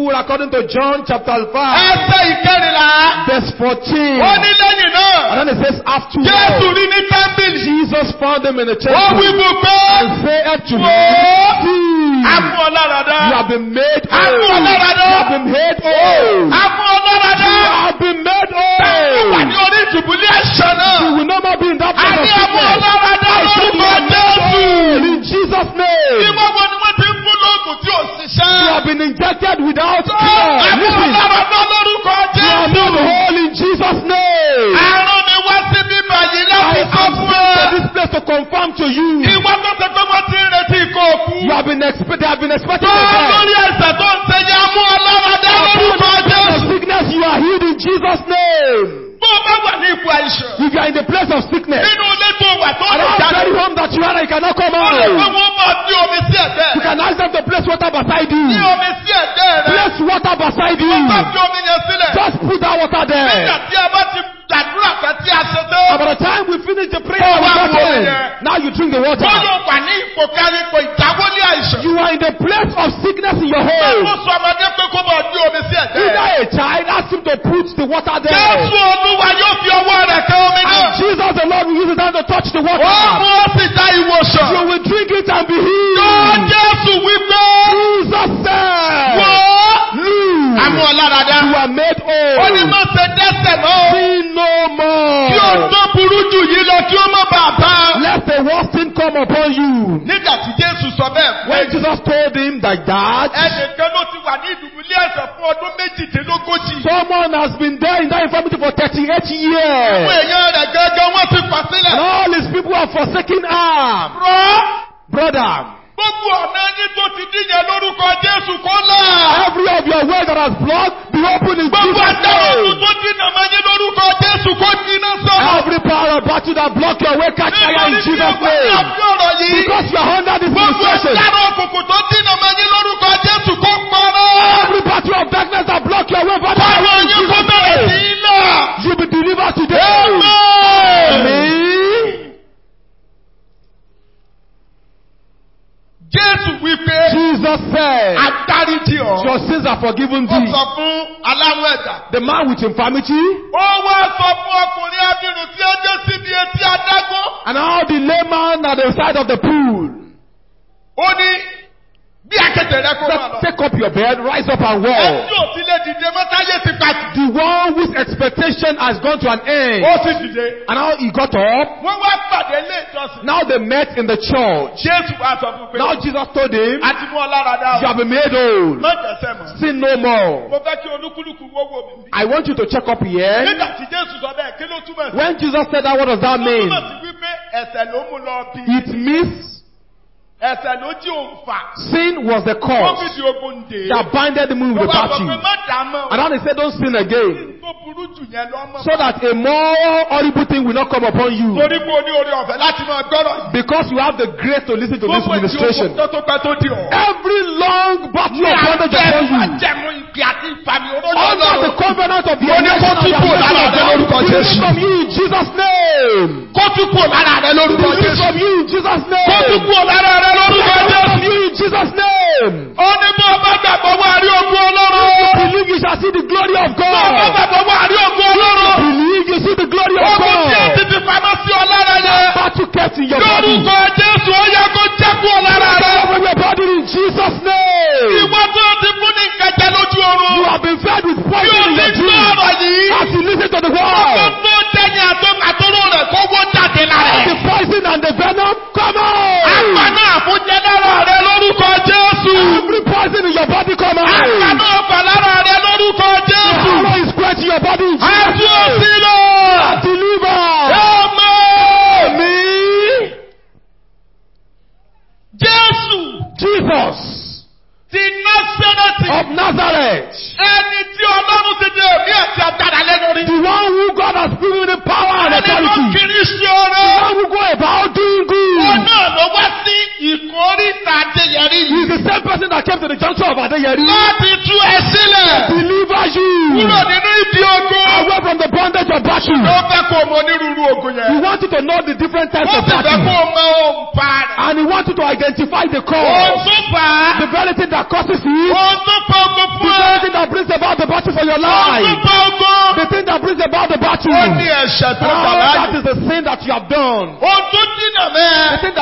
Gospel according to John chapter five, Ẹsẹ̀ ìkẹrìnlá. verse fourteen. Ó ní lẹ́yìn náà. And then it says Jésù afterwards, rí ní tẹ́ḿpìlì. Jesus found them in the Ó wí temple fún pé. and said to Wò him, ó. see, A mú ọ lára dá. you have been made A mú ọ whole. lára dá. You have been made whole. A mú ọ lára dá. You have been made Ó wà ní whole. orí ìdùbúlẹ̀ ẹ̀ṣẹ̀ náà. You will no more be in that A place of ní a mú ọ sickness. lára dá I said you lórúkọ are made Jésù. whole in Jesus' Ní name. gbogbo ni wọ́n ti ń fún lóògùn tí ò ṣiṣẹ́. You have been injected without A cure. mú ọ Listen, lára dá lórúkọ you are made Jésù. whole in Jesus' name. Àrùn ni wá sí bíbá yìí I láti sọ am fún sent to ẹ. this place to confirm to you. Ìwọ tó ṣe pé wọ́n ti ń retí ikọ̀ òkú. You have been expect, they have been expecting Tó a death. lórí ẹ̀ṣẹ̀ tó ń ṣe yá mú ọ lára dá lórúkọ The Jésù. sickness, you are healed in Jesus' name. Bó o bá wà ní ipò àìsàn. If you are in the place of sickness, Nínú ilé tó wà tó and lè that jáde. very home that you are, you cannot come Ó lè fẹ́ out. wọ́n máa bí omi sí ẹ̀gbẹ́ You rẹ̀. can ask them to place water beside Bí you. omi sí ẹ̀gbẹ́ rẹ̀. Place water beside you. Wọ́n bá fi omi yẹn sílẹ̀. Just put that water Nígbà there. tí a bá ti gbàdúrà kan tí a ṣe And tán. by the time we finish the prayer, Oh, we wow, got in. yeah. Now you drink the water. Wọ́n yóò wà ní ipò kárí ipò ìdáwọ́lé àìsàn. You are in the place of sickness in your Báwo home. sọ ọmọdé pé kó máa bí omi sí ẹ̀gbẹ́ Either rẹ̀? a child, ask him to put the water there. Jésù Olúwa yóò fi ọwọ́ rẹ̀ kẹ́ omi And náà. Jesus the Lord will use his hand to touch the Ó water. mú ó sì dá ìwòsàn. You will drink it and be Yóò healed. Jésù wípé. Jesus said, Wò ó. Look, Àmú ọ̀làràdá. you are made Ó ní whole. má ṣe dẹ́ṣẹ̀ mọ́. Sin no Kí o more. tó burú jù yìí lọ kí ó má bàa bá. Let the worst thing come upon you. Nígbà tí Jésù sọ bẹ́ẹ̀ When fún Jesus told him like that, ẹnìkan ló ti wà ní ìdùbúlẹ̀ ẹ̀ṣẹ̀ fún ọdún méjìdínlógójì. someone has been there in that infirmity for thirty-eight Àwọn years. èèyàn rẹ̀ gángan wọ́n ti fà And sílẹ̀. all his people are forsaking him. Rọ́ Brother, gbogbo ọ̀nà yín tó ti díyẹn lórúkọ Jésù kó là. every of your way that has blocked, be open in Gbogbo Jesus' àdáwọ̀ name. tó dínà máa yín lórúkọ Jésù kó jiná sọ́nà. Every power of battle that block your way, catch fire in Nítorí tí Jesus' ó wà ní name. àbí ọ̀rọ̀ yìí. Because you are under this Gbogbo administration. ìdáná òkùnkùn tó dínà máa yín lórúkọ Jésù kó pọ̀rọ̀. Every battle of darkness that block your way, Father, Àwọn in yín kó Jesus' bẹ̀rẹ̀ sí name. í là. You be delivered today. Amen. Amen. Jésù wípé Jesus said, adáríjì ọ́. your sins are forgiven Ó thee. sọ fún aláwọ̀ ẹ̀dá. The man with infirmity Ó wá sọ fún ọkùnrin abirùn tí ó jẹ́ síbi etí adágún. and all the layman at the side of the pool. Ó ní bí akéde rẹ kó máa Said, lọ. take up your bed, rise up and walk. Ẹni tí ò ti lè dìde mọ́táyé ti pàtì. The one whose expectation has gone to an end. Ó sì dìde. And now he got up. Wọ́n wá pàdé ilé ìjọsìn. Now they met in the church. Jésù wá sọ fún pé. Now Jesus told him, A ti mú ọ lára dá you o. have been made whole. Má jẹ̀sẹ̀ mọ́. Sin no more. Mo fẹ́ kí olúkúlùkù wọ́wọ́ mi bí. I want you to check up here. Nígbà tí Jésù sọ bẹ́ẹ̀ kí ló túmọ̀ sí? When Jesus said that, what does that Ó mean? túmọ̀ sí wípé ẹ̀ṣẹ̀ ló mú lọ bí. It means Ẹ̀ṣẹ̀ ló jí òun fà. sin was the Ó fi cause di ogun dè. that binded him with Ó the wá sọ battle. pé má dà á mọ́. And now they said, don't sin again. Tó burú jù yẹn lọ mọ́. So that a more horrible thing will not come upon you. Torí pé o ní orí ọ̀fẹ́ láti máa gbọ́rọ̀ yìí. Because you have the grace to listen to this Gbogbo ìdí ministration. ogun tó tó pẹ́ tó di ọ̀. Every long battle of bondage upon you. Àjẹmú ìpè àti ìfàmì olóyún Under the ọlọ́run. covenant of the Mo ní kó election tún and the kúrò lára rẹ anointing lórúkọ of God, Jésù. release from you in Jesus' name. Kó tún kúrò lára rẹ lórúkọ Release Jésù. from you in Jesus' name. Kó tún kúrò lára rẹ lórúkọ Release Jésù. from you in Jesus' name. Ó ní bí o bá gbàgbọ́ wá rí ogun ọlọ́run. Believe you shall see the glory of Bí o bá God. gbàgbọ́ wá rí ogun ọlọ́run. Believe you see the glory of Ogun tí o God. ti fi pamọ́ sí ọ lára yẹn. Battle kept in your body. Lórúkọ Jésù ó yẹ kó jẹ́ kúrò lára rẹ. Over your body in Jesus' name. Ìwọ tó ti fún ní nǹkan jẹ lójú oorun. You have been fed with Bí o poison in ti your gbọ́ dream. ọ̀rọ̀ yìí. As you listen to the Ọkọ̀ word, tó jẹ́yìn àtọ́kàtọ́rọ̀ rẹ̀ kó wó jáde lára the ẹ̀. poison and the venom, come Àgbà out. náà fún jẹ lára rẹ lórúkọ Jésù. Every poison in your body, come Àgbà out. náà fà lára rẹ lórúkọ The Jésù. arrow is spread to your body in Jesus' Àti name. òsì lọ. Deliver. Amen. Me. Jésù Jesus ti Násárẹ́tì. of Nazareth. Ẹni tí Ọlọ́run ti dé èmi àti agbára lé lórí. The one who God has given the power and Ẹni tó authority. kiri sí The ọ̀rẹ́. one who go about doing Òun good. náà ló wá sí ìkórìtà Adéyẹrí He is yìí. the same person that came to the junction of Adeyeri. Láti tú ẹ sílẹ̀. Deliver you Kúrò nínú ìdí ogun. away from the bondage of battle. Ó fẹ́ kó o mọ onírúurú ogun He yẹn. wants you to know the different types Ó of sì fẹ́ kó battle. o mọ òǹpa rẹ̀. And he wants you to identify the Ohun cause. tó fà á. The very thing that causes it. Ohun tó fà ogun The fún very ẹ.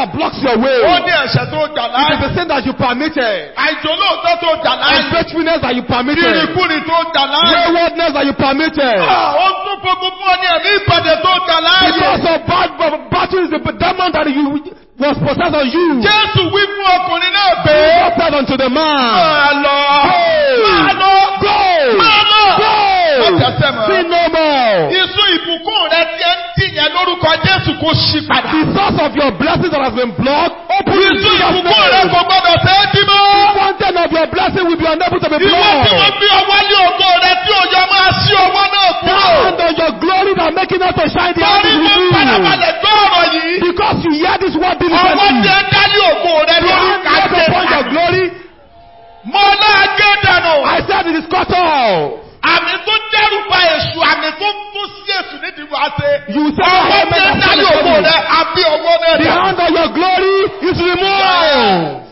that blocks your way. Ó ní ẹ̀ṣẹ̀ tó jà It is láàyè. the sin that you permitted. Àìjòlóòtọ́ tó jà láàyè. Unfaithfulness that you permitted. Ìrìnkúrì tó jà láàyè. Waywardness that you permitted. Ah, ó tún gbogbo fún ọ ní ẹ̀mí ìpàdé tó jà láàyè. Because of bad b- battle is the demon that you was possessed on you. Jésù wí fún ọkùnrin náà pé. Say said unto the man. Máa lọ. Hey. Máa lọ. Go. Máa lọ. Go. Má tẹ̀sẹ̀ mọ́. Sin no more. Iṣu ìbùkún rẹ ti ń dìyẹn lórúkọ Jésù kó ṣí padà. The source of your blessing that has been blocked, open in Iṣu Jesus' ìbùkún rẹ name. kò gbọdọ̀ ṣe é dí mọ́. The fountain of your blessing will be unable to be Ìwọ tí wọ́n blocked. gbé ọwọ́ lé ògo rẹ tí òjò máa ṣí ọwọ́ náà The kúrò. hand of your glory that making us to shine the Torí mo hand farabalẹ̀ gbọ́ ọ̀rọ̀ yìí. because you hear this word Ọwọ́ tí diligently. ẹ dálé ògo rẹ The lórí hand not upon your kàṣẹ. glory. Mo náà gé dànù. I said it is cut off. Àmì tó dẹ́rù ba èṣù, àmì tó tó sí èṣù nídìí wá ṣe. You say Ọwọ́ the tí ẹ helmet dálé of ògo salvation. rẹ, àbí ọwọ́ náà The dà. hand of your glory is removed.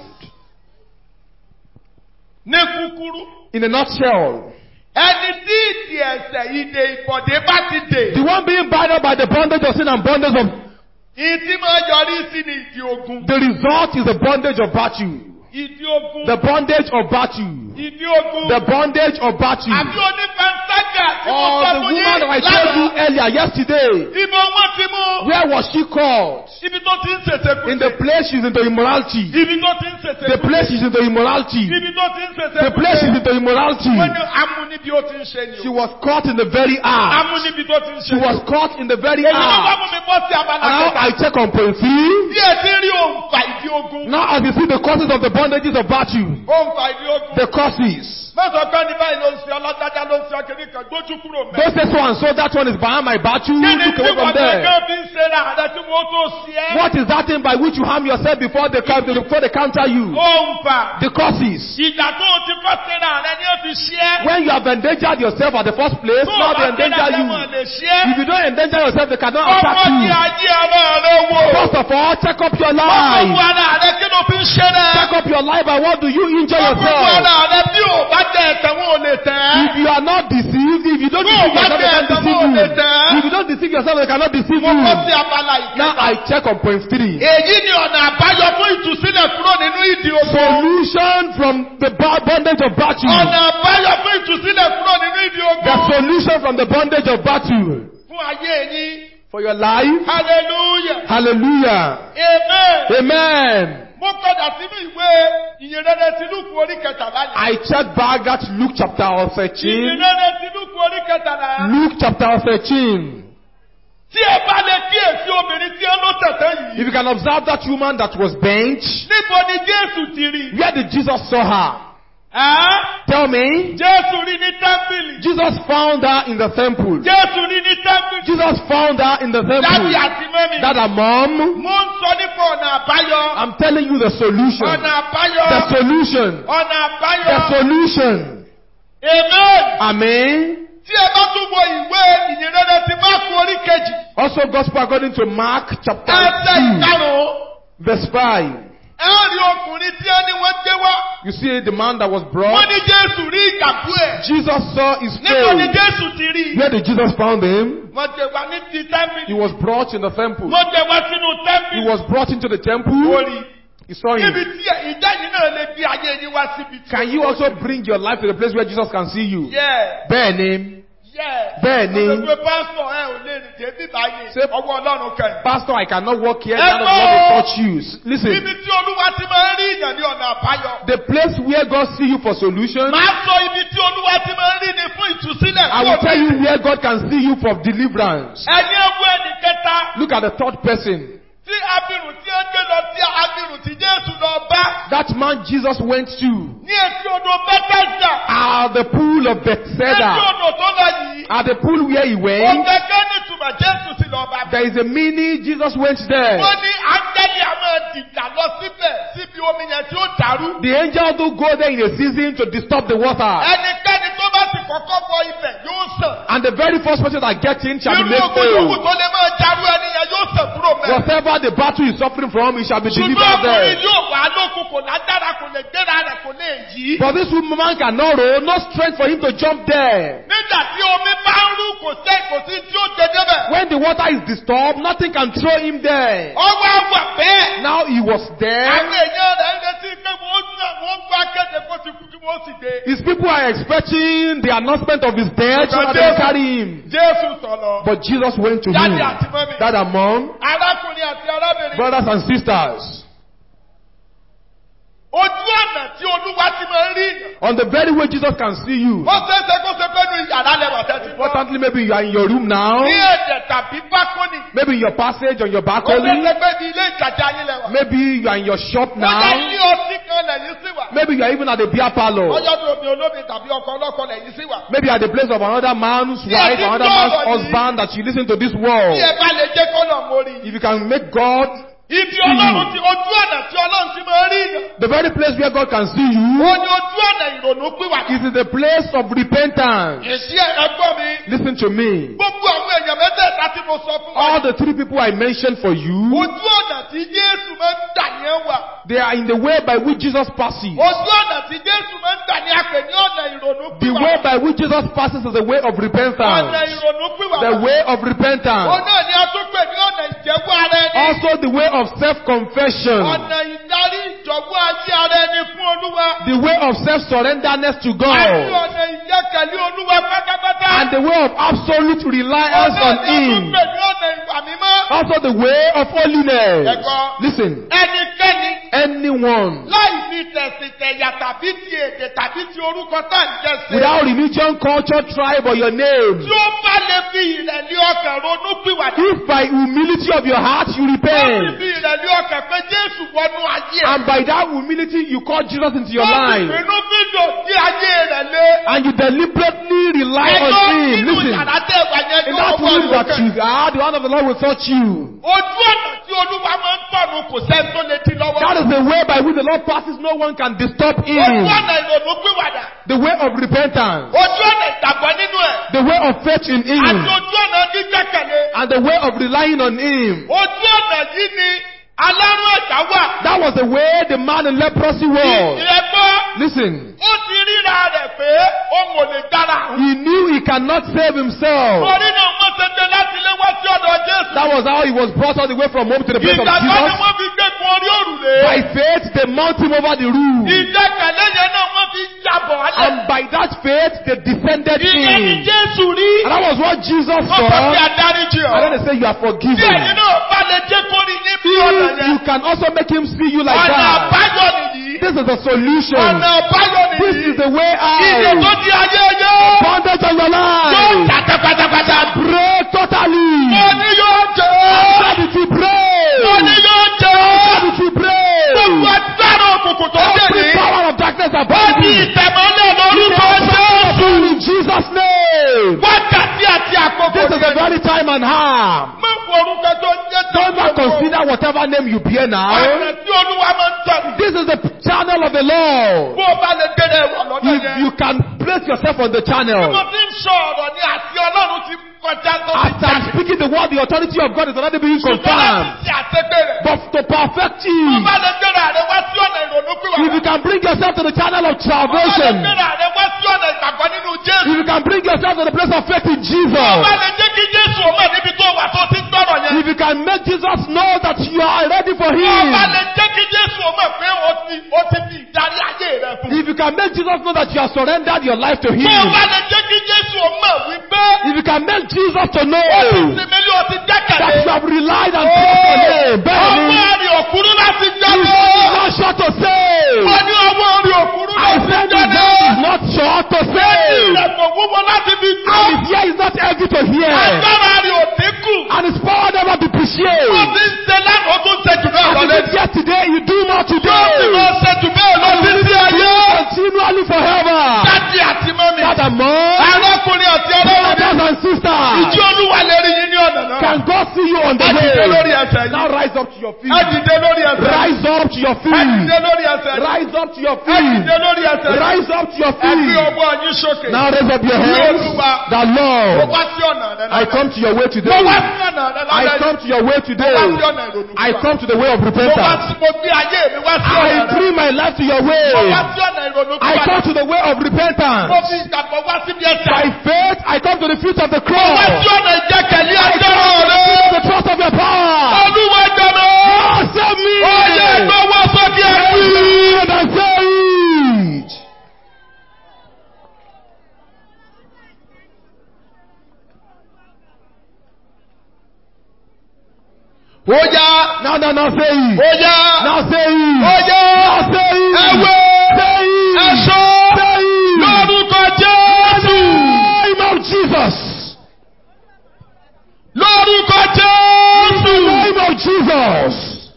Ní kúkúrú. In a nutshell, Ẹni tí ìdí ẹ̀ṣẹ̀ ìdè ìbọ̀dé bá ti dè. the one being bound by the bondage of sin and bondage of Ìdí máa yọrí sí ni ìdí ogun. the result is the bondage of battle. Ìdí ogun. The bondage of battle. Ìdí ogun. The bondage of battle. Àbí onífẹ̀nsága tí mo Or sọ the fún woman yín I told you lánàá. earlier yesterday. Ibo wọn ti mú. Where was she caught? Ibi tó ti ń ṣèṣe In the place she's into immorality. Ibi tó ti ń ṣèṣe The place she's into immorality. Ibi tó ti ń ṣèṣe The place she's into immorality. Wọ́n ní amúnibi ó ti ń ṣe ni She o. was caught in the very act. Amúnibi tó ti ń She ṣe ni was o. caught in the very Èyí ló bá act. mú mi bọ́ sí abala Now kẹta. I check on point three. Bí ẹ ti rí òǹfà ìdí ogun. Now as you see the causes of the bondages of battle. Òǹfà ìdí ogun. The causes. Mọ́tò kan ní báyìí ló ń ṣe ọlọ́dájá ló ń ṣe ọkẹ́ni kan gbójú kúrò mẹ́. Don't say so and so, that one is behind my battle. Kí ni Look tí away from wọ́n there. gẹ́gẹ́ bí ń ṣe ra àdá tí wọ́n tó ṣe ẹ́? What is that thing by which you harm yourself before they come before they counter you? Òǹfà. The causes. Ìjà tó o ti kọ́ ṣe ra rẹ ni ó fi ṣe ẹ́. When you have endangered yourself at the first place, Tó o now bá they ṣe ra endanger rẹ you. wọ́n lè ṣe ẹ́. If you don't endanger yourself, they cannot Ọmọ attack ti you. ayé ara rẹ wò. First of all, check up your Ọmọ life. ara rẹ kí ló fi ń ṣe rẹ? Check up your life and what do you injure Ọmọ yourself? ara rẹ bí ò bá tẹ ẹ̀tẹ̀ wọn ò lè tẹ̀ ẹ́. If you are not deceived, if you don't No, deceive yourself, they but can't there's deceive no you. way there. If you don't deceive yourself, they cannot deceive Mo kọ́ sí you. abala Now ìkẹta. I check on point three. Èyí ni ọ̀nà àbáyọ fún ìtúsílẹ̀ kúrò nínú ìdí ogun. Solution from the ba- bondage of battle. Ọ̀nà àbáyọ fún ìtúsílẹ̀ kúrò nínú ìdí The ogun. solution from the bondage of battle. Fún ayé yín. For your life. Hallelujah. Hallelujah. Amen. Amen. Mo padà sínú ìwé ìyìnrere ti Lúùkù orí kẹtàlá yìí. I check back at Luke chapter thirteen. Ìyìnrere ti Lúùkù orí kẹtàlá. Luke chapter thirteen. Tí ẹ bá lè kíyèsí obìnrin tí ó ló tẹ̀tẹ̀ yìí. If you can observe that woman that was bent, Níbo ni Jésù ti rí? where did Jesus saw her? Ẹ́ Tell me. Jésù rí ní tẹ́ḿpìlì. Jesus found her in the temple. Jésù rí ní tẹ́ḿpìlì. Jesus found her in the Dádì temple. àti mẹ́mi. That her mom. Mo ń sọ nípa ọ̀nà àbáyọ. I'm telling you the solution. Ọ̀nà àbáyọ. The solution. Ọ̀nà àbáyọ. The solution. Amen. Amen. Tí ẹ bá tún wo ìwé ìyìnrere ti Máàkù orí kejì. Also gospel according to Mark chapter Ẹsẹ̀ two ìkarùn-ún. verse five. Ẹ ó rí ọkùnrin tí ẹni wọ́n gbé wá. You see the man that was Wọ́n brought. ní Jésù rí ìgbàgbọ́ ẹ̀. Jesus saw his Níbo ni faith. Jésù ti rí? Where did Jesus found him? Wọ́n gbé wá ní ti He tẹ́ḿpìlì. was brought in the temple. Wọ́n gbé wá sínú He tẹ́ḿpìlì. was brought into the temple. Orí. He saw Níbi him. tí ìjà yìí náà lè gbé ayé yín wá síbi tí. Can you also bring your life to the place where Jesus can see you? Yeah. Bẹ́ẹ̀ni. Yeah. Bẹ́ẹ̀ni. Wọ́n gbé pásítọ̀ ẹ̀ ò lè rìn dé bíbá yìí. Ṣé- Ọwọ́ Ọlọ́run kẹ́yìn. Pastor, I cannot walk here. Ẹ None of mọ̀. God will touch you. Listen. Ibi tí Olúwa ti máa ń rí ìyàn ní ọ̀nà àbáyọ. The place where God see you for solution. Màá sọ ibi tí Olúwa ti máa ń rí ni fún ìtúsílẹ̀. I will tell you where God can see you for deliverance. Ẹni ewu ẹni kẹta Look at the third person. tí abirùn tí ó gbé lọ sí abirùn tí Jésù lọ bá That man Jesus went to. ní etí odò Bẹ́tẹ́sà. At the pool of Etí Bethsaida. odò tó lọ yìí. At the pool where he went. Ọ̀gẹ́gẹ́ ní ìtumọ̀ Jésù sì lọ bá. There is a meaning Jesus went there. Wọ́n ní áńgẹ́lì a máa dìjà lọ síbẹ̀ síbi omi yẹn tí ó dàrú. The angel do go there in a season to disturb the water. Ẹnikẹ́ni tó bá sì kọ́kọ́ wọ ibẹ̀ yóò sàn. And the very first person that gets in shall be Irú made ogun yòówù whole. tó lè máa dàrú ẹni yẹn yóò sàn kúrò mẹ́. Whatever the battle is suffering from, he shall be Ṣùgbọ́n delivered ọkùnrin there. yóò wà lókun kò lágbára kò lè gbéra rẹ̀ kò lè yí. But this woman cannot roll, no strength for him to jump there. Nígbà tí omi bá ń rú kò sẹ́ kò sí tí ó jẹ débẹ̀. When the water is disturbed, nothing can throw him there. Ọwọ́ àwọ̀ bẹ́ẹ̀. Now he was there. Àwọn èèyàn rẹ̀ ń retí pé wọ́n wọ́n gbá kéde kó ti kú kí wọ́n sì dé. His people are expecting the announcement of his death so that they will carry him. Jésù sọ̀rọ̀. But Jesus went to him. Dáàdì àti mọ́mì. That among Arákùnrin àti arábìnrin. brothers and sisters. Ojú ọ̀nà tí Olúwa ti máa ń rí ìyàn. On the very way Jesus can see you. Ó ṣe é ṣe kó ṣe pé nu yàrá lẹ́wà tẹ́tí. Importantly, maybe you are in your room now. Ní èdè tàbí bákónì. Maybe in your passage, on your Ó ṣe é balcony. ṣe pé ní ilé ìtajà yín lẹ́wà. Maybe you are in your shop Ọjọ́ now. ní ọtí kan lẹ́yìn sí wa. Maybe you are even at the beer parlor. Ọjọ́ tó omi olómi tàbí ọkọ ọlọ́kọ lẹ́yìn sí wa. Maybe at the place of another man's wife, another man's husband that you listen to this Bí world. ẹ bá lè jẹ́ kọ́nà mórí. If you can make God Ibi Ọlọ́run ti ojú ọ̀nà tí Ọlọ́run ti máa ń rí ìyàn. the very place where God can see Ó you, ní ojú ọ̀nà ìrònú pìwàdà. is in the place of repentance. Èsì ẹ̀gbọ́n mi. Listen to me. Gbogbo àwọn èèyàn mẹ́tẹ̀ẹ̀ta tí mo sọ fún wa. All the three people I mentioned for you, Ojú ọ̀nà tí Jésù máa ń dà yẹn wà. they are in the way by which Jesus passes. Ojú ọ̀nà tí Jésù máa ń dà ní àpè ní ọ̀nà ìrònú The way pìwàdà. by which Jesus passes is the way of Ọ̀nà repentance. ìrònú pìwàdà. The way of Òun repentance. náà ni a tún pè ní ọ̀nà ìjẹ́wọ́ ara ẹni. Also the way of self-confession. Ọ̀nà ìdarí ìjọ̀wọ́ ayé ara ẹni fún Olúwa. The way of self-surrenderness to Àti God. ọ̀nà ìyẹ́kẹ̀lé Olúwa pátápátá. And the way of absolute reliance Ọ̀nà on ni a tún Him. pè ní ọ̀nà ìwà mímọ́. Also the way of holiness. Ẹ̀gbọ́n. Listen, Ẹnikẹ́ni anyone láì fi tẹ̀sìn tẹ̀yà tàbí ti èdè tàbí ti orúkọ tá à ń jẹ́ sí. without religion, culture, tribe, or your name. Tí ó bá lè fi ìrẹ̀lẹ̀ ọkàn ronú pìwàdà. If by humility of your heart you Ó sì repent, fi ìrẹ̀lẹ̀ ọkàn pé Jésù wọnú ayé. and by that humility you call Jesus into your Ó sì life, finú fídò sí ayé rẹ̀ lé. and you deliberately rely Ẹjọ́ on Him, nínú listen, yàrá tẹ̀ wà yẹn in ní that ọwọ́ room rẹ̀ that òkè. you are, the hand of the Lord will touch you. Ojú ọ̀nà tí Olúwa máa ń tọ̀nù kò sẹ́ni tó lè di lọ́wọ́. That is the way by which the Lord passes, no one can disturb Ojú Him. ọ̀nà ìrònú pìwàdà. The way of repentance, Ojú ọ̀nà ìgbàgbọ́ nínú ẹ̀. the way of faith in Àti Him, ojú ọ̀nà gbígbẹ́kẹ̀lé. and the way of relying on Him. Ojú ọ̀nà yìí ni alárùn ẹ̀dá wà. That was the way the man in leprosy was. Ìrẹ́gbọ́. Listen, Ó ti ríra rẹ̀ pé òun ò lè dára. he knew he cannot save himself. Orí náà wọ́n ṣe gbé láti ilé wá sí ọ̀dọ̀ Jésù. That was how he was brought all the way from home to the place of Ìgbàgbọ́ ni Jesus. wọ́n fi gbé gun orí òrùlé. By faith, they mount him over the roof. Ìgbẹ́kẹ̀lé yẹn náà wọ́n fi jábọ̀ alẹ́. And by that faith, they descended Ìyẹn ni in. Jésù rí. And that was what Jesus Wọ́n sọ pé saw. adáríjì ọ̀. And then they say, you are Bí ẹ̀yin forgiven. náà bá lè jẹ́ kórìí níbi ọ̀nà If yẹn. you can also make him see you like Ọ̀nà that, àbáyọ nìyí. this is the solution. Ọ̀nà àbáyọ This nìyí. is the way Ìdè tó out. di ayé yẹn. Bondage on your Yóò life. jàtẹ̀ pátápátá. Break totally. Mo ní yóò jẹ́. Sanity break. Mo ní yóò jẹ́. Sanity break. Gbogbo agbára òkùnkùn tó dé Every ní. power of darkness Ó above di you. ìtẹ̀mọ́lẹ̀ lórúkọ Jésù. In Jesus' name. Wákàtí àti àkókò This is the ní. very time and hour. Má wo orúkọ tó ń jẹ́ Don't not consider whatever name you bear now. Ọ̀nà tí Olúwa máa ń tọ̀. This is the channel of the Lord. Bó o bá lè gbé ẹ̀wọ̀ lọ́dọ̀ If yẹn. you can place yourself on the Bí mo channel, ti ń sọ ọ̀rọ̀ ni àti Ọlọ́run ti kọjá tó ti as I'm speaking the word, the authority of God is already being Ṣùgbọ́n láti confirmed. ṣe àtẹ́gbẹ́ rẹ̀. But to perfect Bó o it, bá lè gbé rẹ̀ wá sí ọ̀nà ìrònú pìwàdà. if you can bring yourself to the channel of Bó o bá lè salvation, gbé rẹ̀ wá sí ọ̀nà ìgbàgbọ́ nínú Jésù. if you can bring yourself to the place of faith in Bó o Jesus, bá lè jẹ́ kí Jésù ó mọ̀ níbi tó wà tó ti ń gbọ́rọ̀ yẹn. if you can make Jesus know that you are ready for Bó o Him, bá lè jẹ́ kí Jésù ó mọ̀ pé ó ti ó ti fi ìdarí ayé rẹ̀ fún. if you can make Jesus know that you have surrendered your life to Bó o Him, bá lè jẹ́ kí Jésù ó mọ̀ wípé if you can make Jesus to ó ti know sinmi lé ó ti that dẹ́kẹ̀lé. you have relied and trusted on Him, Ọwọ́ Benny, rẹ̀ òkúrú láti He jáde. is not sure to Mo save. ní ọwọ́ rẹ̀ òkúrú I láti said His jáde. hand is not sure to save. Ilẹ̀ kò wúwo láti fi gbọ́. And His ear is not heavy to hear. Agbára rẹ̀ ò dínkù. And His power never Mo depreciates. ti ń ṣe lánàá ó tún ṣe jù bẹ́ẹ̀ lọ As He lẹ́nu. did yesterday, you do more Yóò sì today. máa ṣe jù bẹ́ẹ̀ lọ And He títí will ayé. do continually forever. Dádì àti mọ́mì. That among Arákùnrin àti arábìnrin. brothers and sisters, Ìjọ Olúwa lè rí yín ní ọ̀nà náà. can God see you on the Ẹ dìde lórí way? ẹsẹ̀ Now yìí. rise up to your Ẹ feet. dìde lórí ẹsẹ̀ yìí. Rise up to your Ẹ feet. dìde lórí ẹsẹ̀ yìí. Rise up to your Ẹ feet. dìde lórí ẹsẹ̀ yìí. Rise up to your Ẹ gbé feet. ọwọ́ yín sókè. Now raise up your hands. The Mo Lord, wá sí ọ̀nà rẹ I lálẹ́. come to your way Mo today. wá sí ọ̀nà rẹ I lálẹ́. come to your way Mo today. wá sí ọ̀nà ìrònú. I come to the way of Mo wá repentance. sí mo gbé ayé mi wá sí I ọ̀nà rẹ. bring my life to your Mo way. wá sí ọ̀nà ìrònú. I come to the way of Mo repentance. fi ìgbàgbọ́ wá síbi ẹsẹ̀. By faith, I come to the feet of the Mo wá cross. sí ọ̀nà ìjẹ́kẹ̀lé I agbára come to the rẹ. feet of the trust of your power. Olúwa jọ̀nà. Lord, save me. Oyè ẹgbẹ́ wá sókè ẹ̀kú. And I say it. Oya. Now, now, now say it. Oya. Now say it. Oya. Now say it. Ẹ̀wẹ̀. Say it. Ẹ̀ṣọ́. Say it. Lórúkọ In Jésù. the name of Jesus. Lórúkọ In Jésù. the name of Jesus.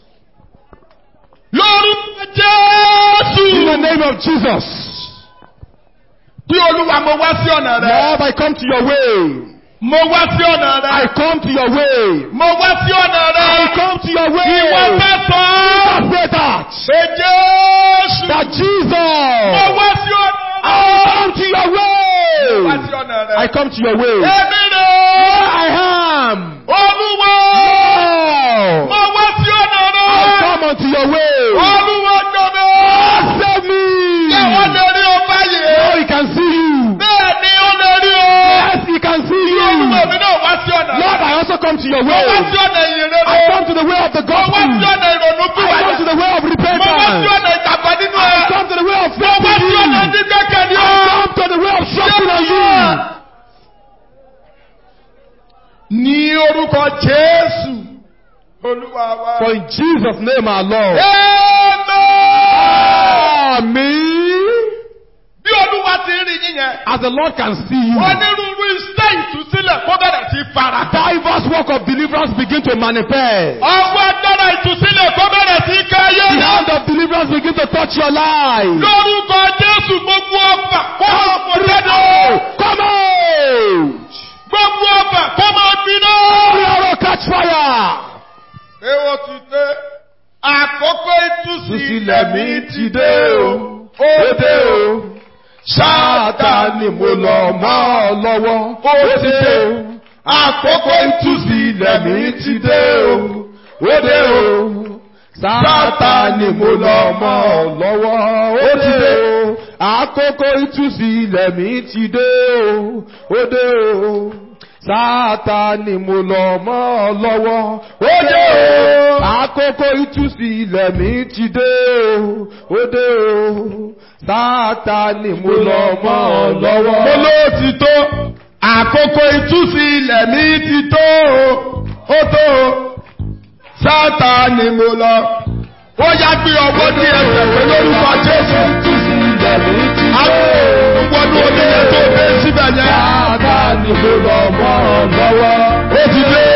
Lórúkọ Jésù. In the name of Jesus. Bí Olúwa mo wá sí ọ̀nà rẹ. Lord, I come to your way. Mo wá sí ọ̀nà I rẹ. come to your way. Mo wá sí ọ̀nà rẹ. I come to your way. Ìwọ fẹ́ sọ. Say that. Ṣé Jésù. That Mo Jesus. wá sí ọ̀nà I rẹ. come to your Mo wá sí way. ọ̀nà rẹ. I come to your way. Èmi rè. I am. Olúwa. Oh. Mo wá sí ọ̀nà rẹ. I come unto your way. Olúwa jọ̀nà. Save me. Ṣé wọ́n lè rí ọ báyìí? Now he can see you. Bẹ́ẹ̀ ni ó lè rí ọ. Yes, he can see you. Olúwa mi náà wá sí ọ̀nà rẹ. Lord, I also come to your Mo wá way. sí ọ̀nà ìyìn rere. I come to the way of the Mo wá sí gospel. ọ̀nà ìrònú I come pìwàdà. to the way of Mo wá sí repentance. ọ̀nà ìgbàgbọ́ nínú I ẹ. come to the way of Mo faith wá in sí ọ̀nà you. dídẹ́kẹ̀lé I ọ. come to the way of trusting on you. Ní orúkọ Jésù. Olúwa wa. For in Jesus' name our Lord. Amen. Amen. Bí Olúwa ti rí yín yẹn. As the Lord can see you, Onírúurú iṣẹ́ ìtúsílẹ̀ kó bẹ̀rẹ̀ sí fara. diverse work of deliverance begin to manifest. Ọwọ́ agbára ìtúsílẹ̀ kó bẹ̀rẹ̀ sí káyé The náà. hand of deliverance begin to touch your life. Lórúkọ Jésù gbogbo ọgbà kó máa fò jáde. Come out. Gbogbo ọgbà kó máa gbiná. Every arrow catch fire. Ṣé o ti dé? Àkókò ìtúsílẹ̀ mi ti dé o. Ó dé o. Sátánì mo lọ mọ́ ọ lọ́wọ́. Ó ti dé o. Àkókò ìtúsílẹ̀ mi ti dé o. Ó dé o. Sátánì mo lọ mọ́ ọ lọ́wọ́. Ó ti dé o. Àkókò ìtúsílẹ̀ mi ti dé o. Ó dé o. Sátánì mo lọ mọ́ ọ lọ́wọ́. Ó dé o. Àkókò ìtúsílẹ̀ mi ti dé o. Ó dé o. Sátánì mo lọ mọ́ ọ lọ́wọ́. Mo ló ti tó. Àkókò ìtúsílẹ̀ mi ti tó o. Ó tó o. Sátánì mo lọ. Ó yá gbé ọwọ́ ní ẹsẹ̀ pé lórúkọ Jésù. Ìtúsílẹ̀ mi ti dé o. Àwọnú oníyẹ tó dé síbẹ̀ yẹn. Sátánì mo lọ mọ́ ọ lọ́wọ́. Ó ti dé.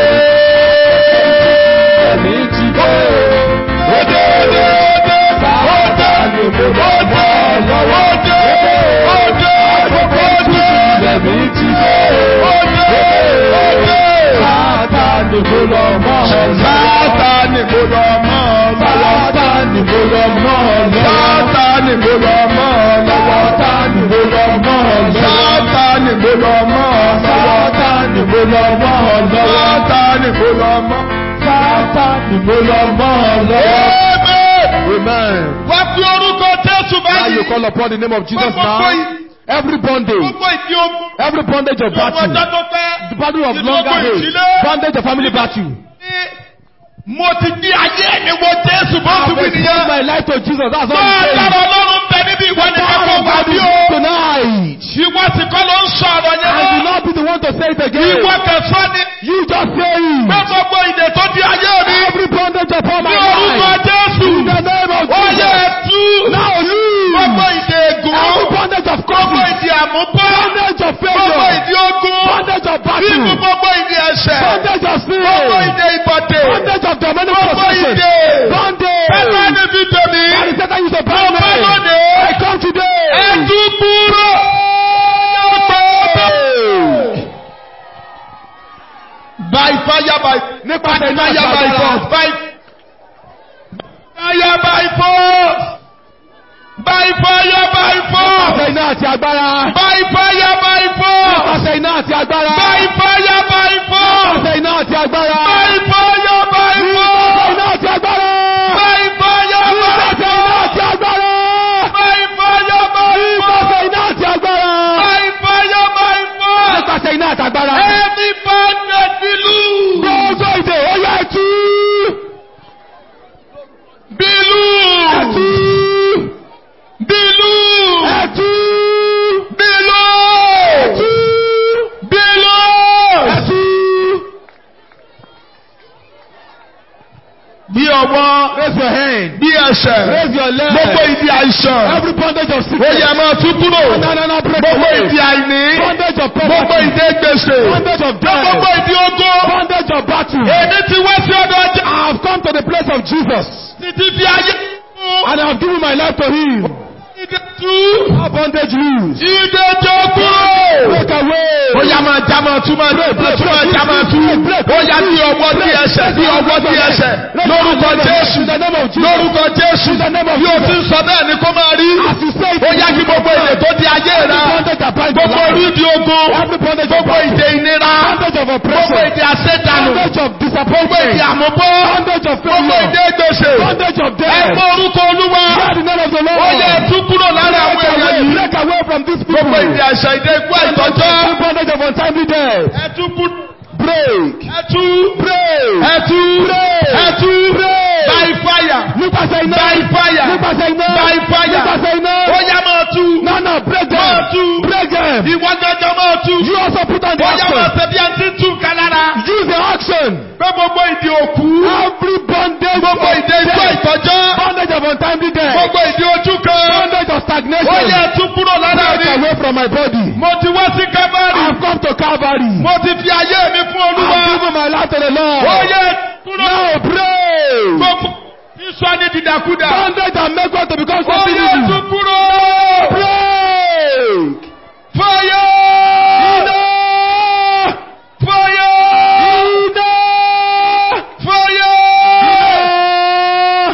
Ẹ̀mí ti dé o. Ó dé ó dé ó dé. Sátánì mo lọ mọ́ ọ lọ́wọ́. Ó dé ó dé ó dé. Ẹ̀mí ti dé o. Ó dé ó dé. Sátánì mo lọ mọ́ ọ lọ́wọ́. Sátánì mo lọ mọ́ ọ lọ́wọ́. Sátánì mo lọ mọ́ ọ lọ́wọ́. Sátánì mo lọ mọ́ ọ lọ́wọ́. Sátánì mo lọ mọ́ ọ lọ́wọ́. Sátánì mo lọ mọ́ ọ lọ́wọ́. Sátánì mo lọ mọ́ ọ lọ́wọ́. Sátánì mo lọ mọ́. Sátánì mo lọ mọ́ ọ lọ́wọ́. Amen. Wá fi orúkọ Jésù Now báyìí. you call upon the name of Jesus Gbogbo now. yìí. Every bondage, Gbogbo ìdí ogun. every bondage of Gbogbo battle, ọjọ́ tó pẹ́. the battle of Gbogbo longer age, ìdílé. bondage of family battle. Mo ti di ayé ẹni wo Jésù bó ti I've wí exposed nìyẹn. my life to Jesus. That's all Máa I'm saying. dára Ọlọ́run bẹ níbi ìwọ The nìkan power kó of wá God bí is o. tonight. Ìwọ sì kọ́ ló ń sọ̀rọ̀ yẹn I will mọ́. not be the one to say it again. Ìwọ kẹsàn ni. You just say Pé it. gbogbo ìdè tó di ayé mi. Every bondage upon my Ní orúkọ life. Jésù. In the name of Ó yẹ Jesus. ẹ̀tú. Now Gbogbo leave. ìdè ègún. Every bondage of Gbogbo curses. ìdè àmúbọ́. Bondage of Gbogbo failure. ìdè ogun. Bondage of Bíbù battle. gbogbo ìdè ẹ̀ṣẹ̀. Bondage of Gbogbo sin. ìdè ìbọ̀dè. Bondage of demonic Gbogbo possession. ìdè. Bondage. Bẹ́ẹ̀ ni fi tèmi. And the Satan used to bind Mo bá me. lónìí. I come today. Ẹ̀tú kúrò. By fire by Nípasẹ̀ iná àti fire by agbára. force by fire by force by fire by force Nípasẹ̀ iná àti agbára. by fire by force Nípasẹ̀ iná àti agbára. by fire by force Nípasẹ̀ iná àti agbára. by fire by Nípasẹ̀ force iná àti agbára. by fire by Nípasẹ̀ iná force àti agbára. by fire by force Nípasẹ̀ iná àti agbára. by fire by force Nípasẹ̀ ẹ̀ṣẹ̀. Raise your leg. Gbogbo ìdí àìsàn. Every bondage of Ó sickness. yẹ máa tú kúrò. No, no, no, break Gbogbo away. ìdí àìní. Bondage of Gbogbo poverty. ìdí gbèsè. Bondage of death. Gbogbo ìdí ogo. Bondage of battle. Èmi ti wá sí ọ̀dọ̀ ọjà. I have come to the place of Jesus. Títí fi ayé. And I have given my life to him. Ìdè tú. How bondage loose. Ìdè jọ kúrò. Break away. Ó yá máa já máa tú máa tú máa tú máa já máa tú. Ó yá bí ọwọ́ tí ẹsẹ̀ bí ọwọ́ tí ẹsẹ̀. Lórúkọ Jésù. Lórúkọ Jésù. Bí o ti ń sọ bẹ́ẹ̀ ni kó máa rí. Ó yá kí gbogbo ìdè tó di ayé rẹ̀. Gbogbo orídìí ogun. Gbogbo ìdè ìnira. Gbogbo ìdè àṣẹdànù. Gbogbo ìdè àmúbọ́. Gbogbo ìdè gbèsè. Ẹ mọ orúkọ Olúwa. Ó yẹ tú kúrò lára àwọn èèyàn yìí. Gbogbo ìdè àṣà ìdè ikú àìtọ́jọ́. Ẹ tú kúrò. Break. Ẹtú. Break. Ẹtú. Break. Ẹtú. Break. By fire. Nípasẹ̀ iná. By fire. Nípasẹ̀ iná. By fire. Nípasẹ̀ iná. Ó yá máa tú. No, no, break them. Máa tú. Break them. Ìwọ gángan máa tú. You also put on the Ó yá máa action. ṣe bí ẹni tí ń tú kálára. Use the action. Pé gbogbo ìdí òkú. Every bondage. Gbogbo ìdí ikú àìtọ́jọ́. Bondage of untimely death. Gbogbo ìdí ojú kan. Bondage of stagnation. Ó yẹ tú kúrò lára Break mi. away from my body. Mo ti wá sí Kábárì. I've come to Calvary. Mo ti fi ayé mi fún Olúwa. I've given my life to the Lord. Ó yẹ kúrò. Now pray. Gbogbo ìsọ ní dìdàkudà. Bondage that make one to become Ó something yẹ tú evil. kúrò. Break. Fire! Iná. Fire! Iná. Fire! Iná.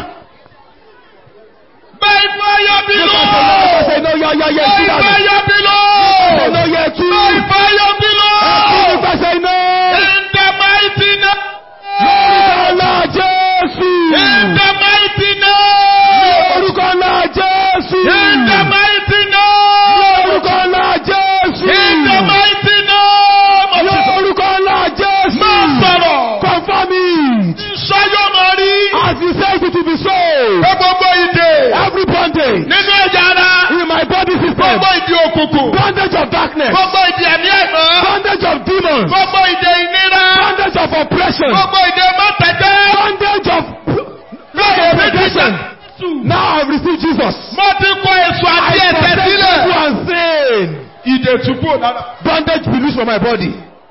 By fire below! Nípasẹ̀ iná yọ yọ yẹ sí By dànù. fire below! Nípasẹ̀ iná yẹ tú. By fire below! Nípasẹ̀ iná. In the mighty name! Lórúkọ ńlá Jésù. In the mighty name! Lórúkọ ńlá Jésù. In the mighty name! Lórúkọ ńlá Jésù. In the mighty name! of Jesus. Lórúkọ ńlá Jésù. Máa sọ̀rọ̀. Confirm it. Ṣayọ̀ máa rí. As he says it will be so. Pé gbogbo ìdè. Every bondage Nínú ẹ̀jẹ̀ ara. in my body system. Gbogbo ìdè òkùnkùn. Bondage of darkness. Gbogbo ìdè ẹ̀mí àìmọ́. Bondage of demons. Gbogbo ìdè ìnira. Bondage of oppression. Gbogbo ìdè mọ́tẹ̀tẹ̀. Bondage of Lọ́yẹ̀ of méjì oppression. Jésù. Now I've received Jesus. Mo ti kọ èso àti I ẹ̀ṣẹ̀ possess sílẹ̀. evil and sin. Ìdè túbú lára. Bondage be loose from my body.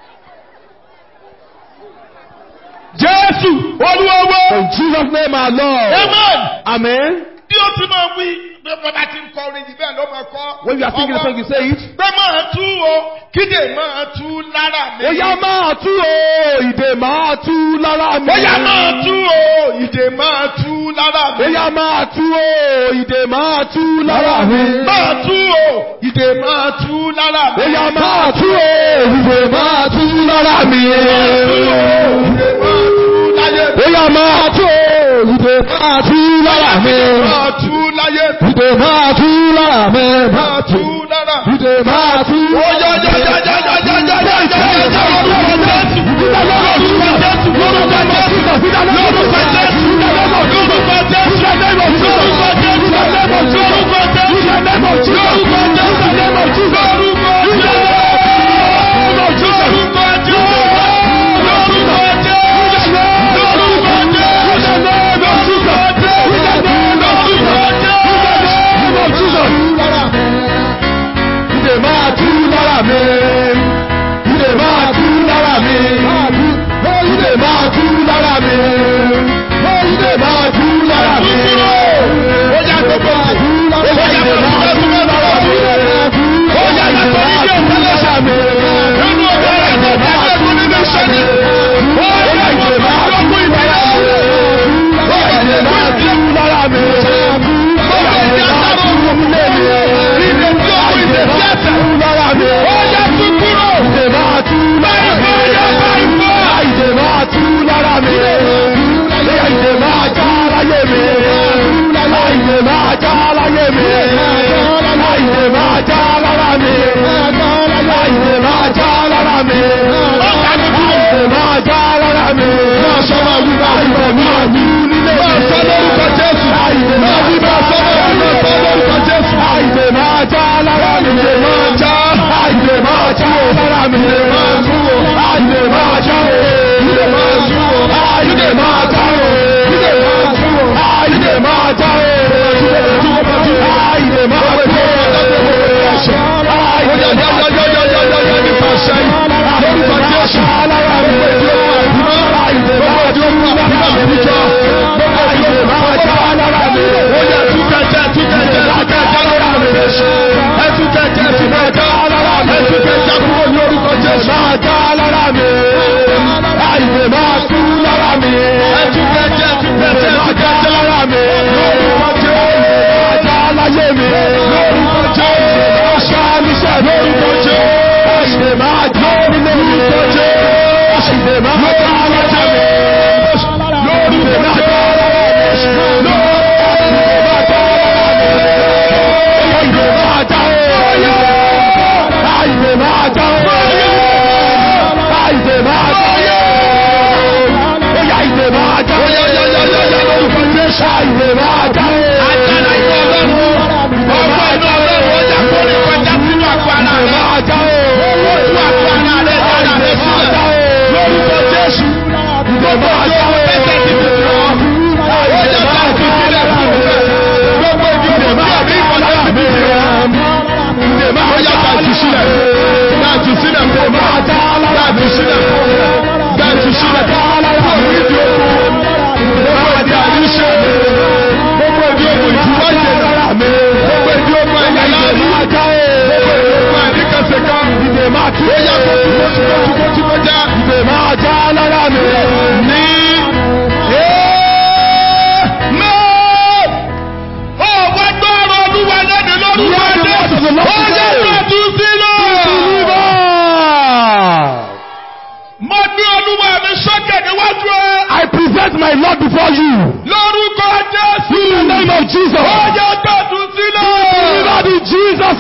Jésù Olúwa. In Jesus' name our Lord. Amen. Amen. Bí ó ti máa wí, bí bàbá ti ń kọ orin yìí bẹ́ẹ̀ ló máa kọ́. When you are singing the song, you say it. Pé máa tú o, kídè máa tú lára mi. Ó yá máa tú o, ìdè máa tú lára mi. Ó yá máa tú o, ìdè máa tú lára mi. Ó yá máa tú o, ìdè máa tú lára mi. Máa tú o, ìdè máa tú lára mi. Ó yá máa tú o, ìdè máa tú lára mi. Ìdè máa tú láyé. Ó yá máa tú o, ìdè máa tú lára mi. Máa tú láyé. Ìdè máa tú lára mi. Máa tú lára. Ìdè máa tú. Ó yá yá yá yá yá yá yá yá yá yá yá yá lórúkọ Jésù. Lórúkọ Jésù. Lórúkọ Jésù. Lórúkọ Jésù. Lórúkọ Jésù. Lórúkọ Jésù. Lórúkọ Jésù. Lórúkọ Jésù. Lórúkọ Ìdè máa já o. I present my Lord before you. Lórúkọ Jésù. In the name of Jesus. Ó yẹ gbàdúrà sílẹ̀. Delivered in Jesus'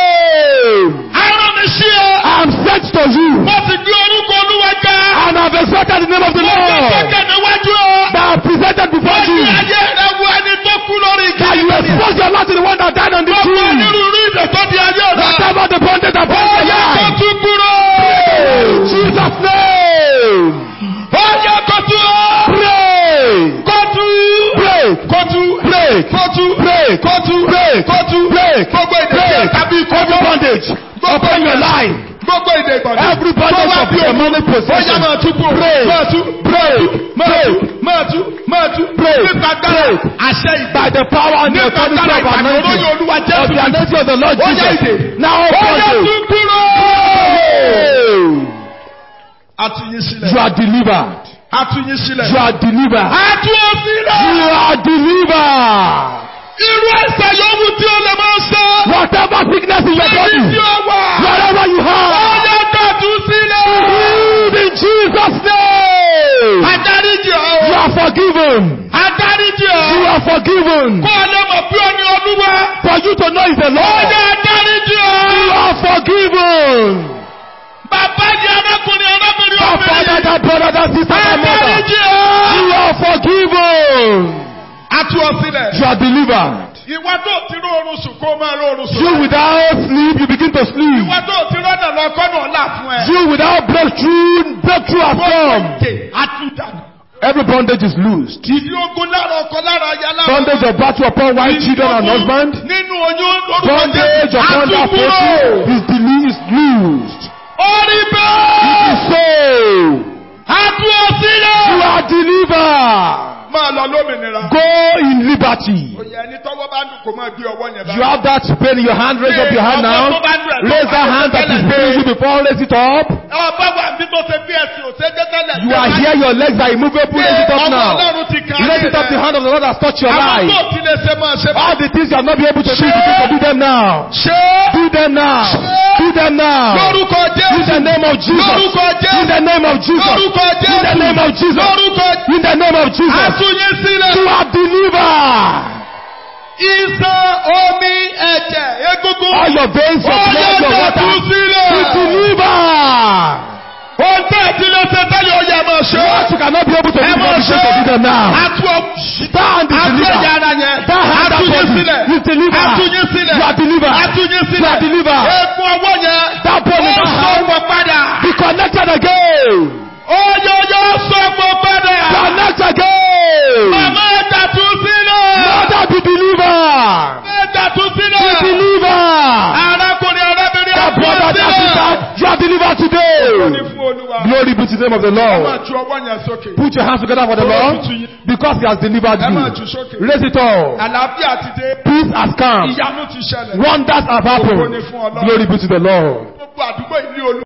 name. Arán mi ṣí ẹ. I am sent to you. Mo ti gbé orúkọ Olúwa ga. And I have exalted the name of the Lord. Mo ti sọ́kẹ̀ níwájú ẹ. That I have presented before you. Mo ti ayé rẹ̀ wo ẹni tó kú lórí igi. That you expose your life to the one that died on the tree. Gbogbo onírúurú ìdè tó di ayé rẹ̀. Whatever the bondage upon your life. Ó yẹ kó tún kúrò. In Jesus' name. Ó yẹ kó tún. Pray. Kótú. Pray. Kótú. Pray. Kótú. Pray. Kótú. Pray. Kótú. Pray. Gbogbo ìdè tàbí every bondage upon your life. Gbogbo ìdè ìbọ̀dé. Every bondage of your money possession. Ó yá máa tún kú. Pray. Máa tú. Pray. Máa tú. Máa tú. Máa tú. Pray. Nípa dára àṣẹ ìgbà. By the power and the authority of anointing of the anointing of the Lord Jesus. Now bondage. Ó yá tún kúrò. You are delivered. You are delivered. You are delivered. Whatever sickness in your body, whatever you have, in Jesus' name, you are forgiven. You are forgiven. For you to know is the Lord. You are forgiven. Father, brother, sister, mother, you are forgiven. You are delivered. You without sleep, you begin to sleep. You without breakthrough, breakthrough has come. Every bondage is loosed. Bondage of battle upon wife, children, and husband. Bondage upon that person is loosed. It is so. You are delivered. Go in liberty. You have that pain in your hand. Raise up your hand now. Raise that hand that is paining you before. Raise it up. You are here. Your legs are immovable. Raise it up now. Raise it up. The hand of the Lord has touched your life. All the things you have not been able to do, you can do them now. Do them now. Do them now. In the name of Jesus. In the name of Jesus. In the name of Jesus. In the name of Jesus. You are delivered. All your veins, your blood, your water. You delivered. What you cannot be able to do, you to do them now. Stand is delivered. That hand that body is delivered. You are delivered. You are delivered. That body in the hand. Be connected again. Oh, yo, yo, so connect again. Mother, be delivered. Be delivered. That to the name of the Ẹ máa Lord. ju ọwọ́ yẹn sókè. Put your hands together for the Lord because He has delivered Ẹ máa ju you. sókè. Raise it up. Àlàáfíà ti dé. Peace has come. Ìyanu ti ṣẹlẹ̀. Wonders have happened. Glory be to the Lord. Gbogbo àdúgbò ìlú olú.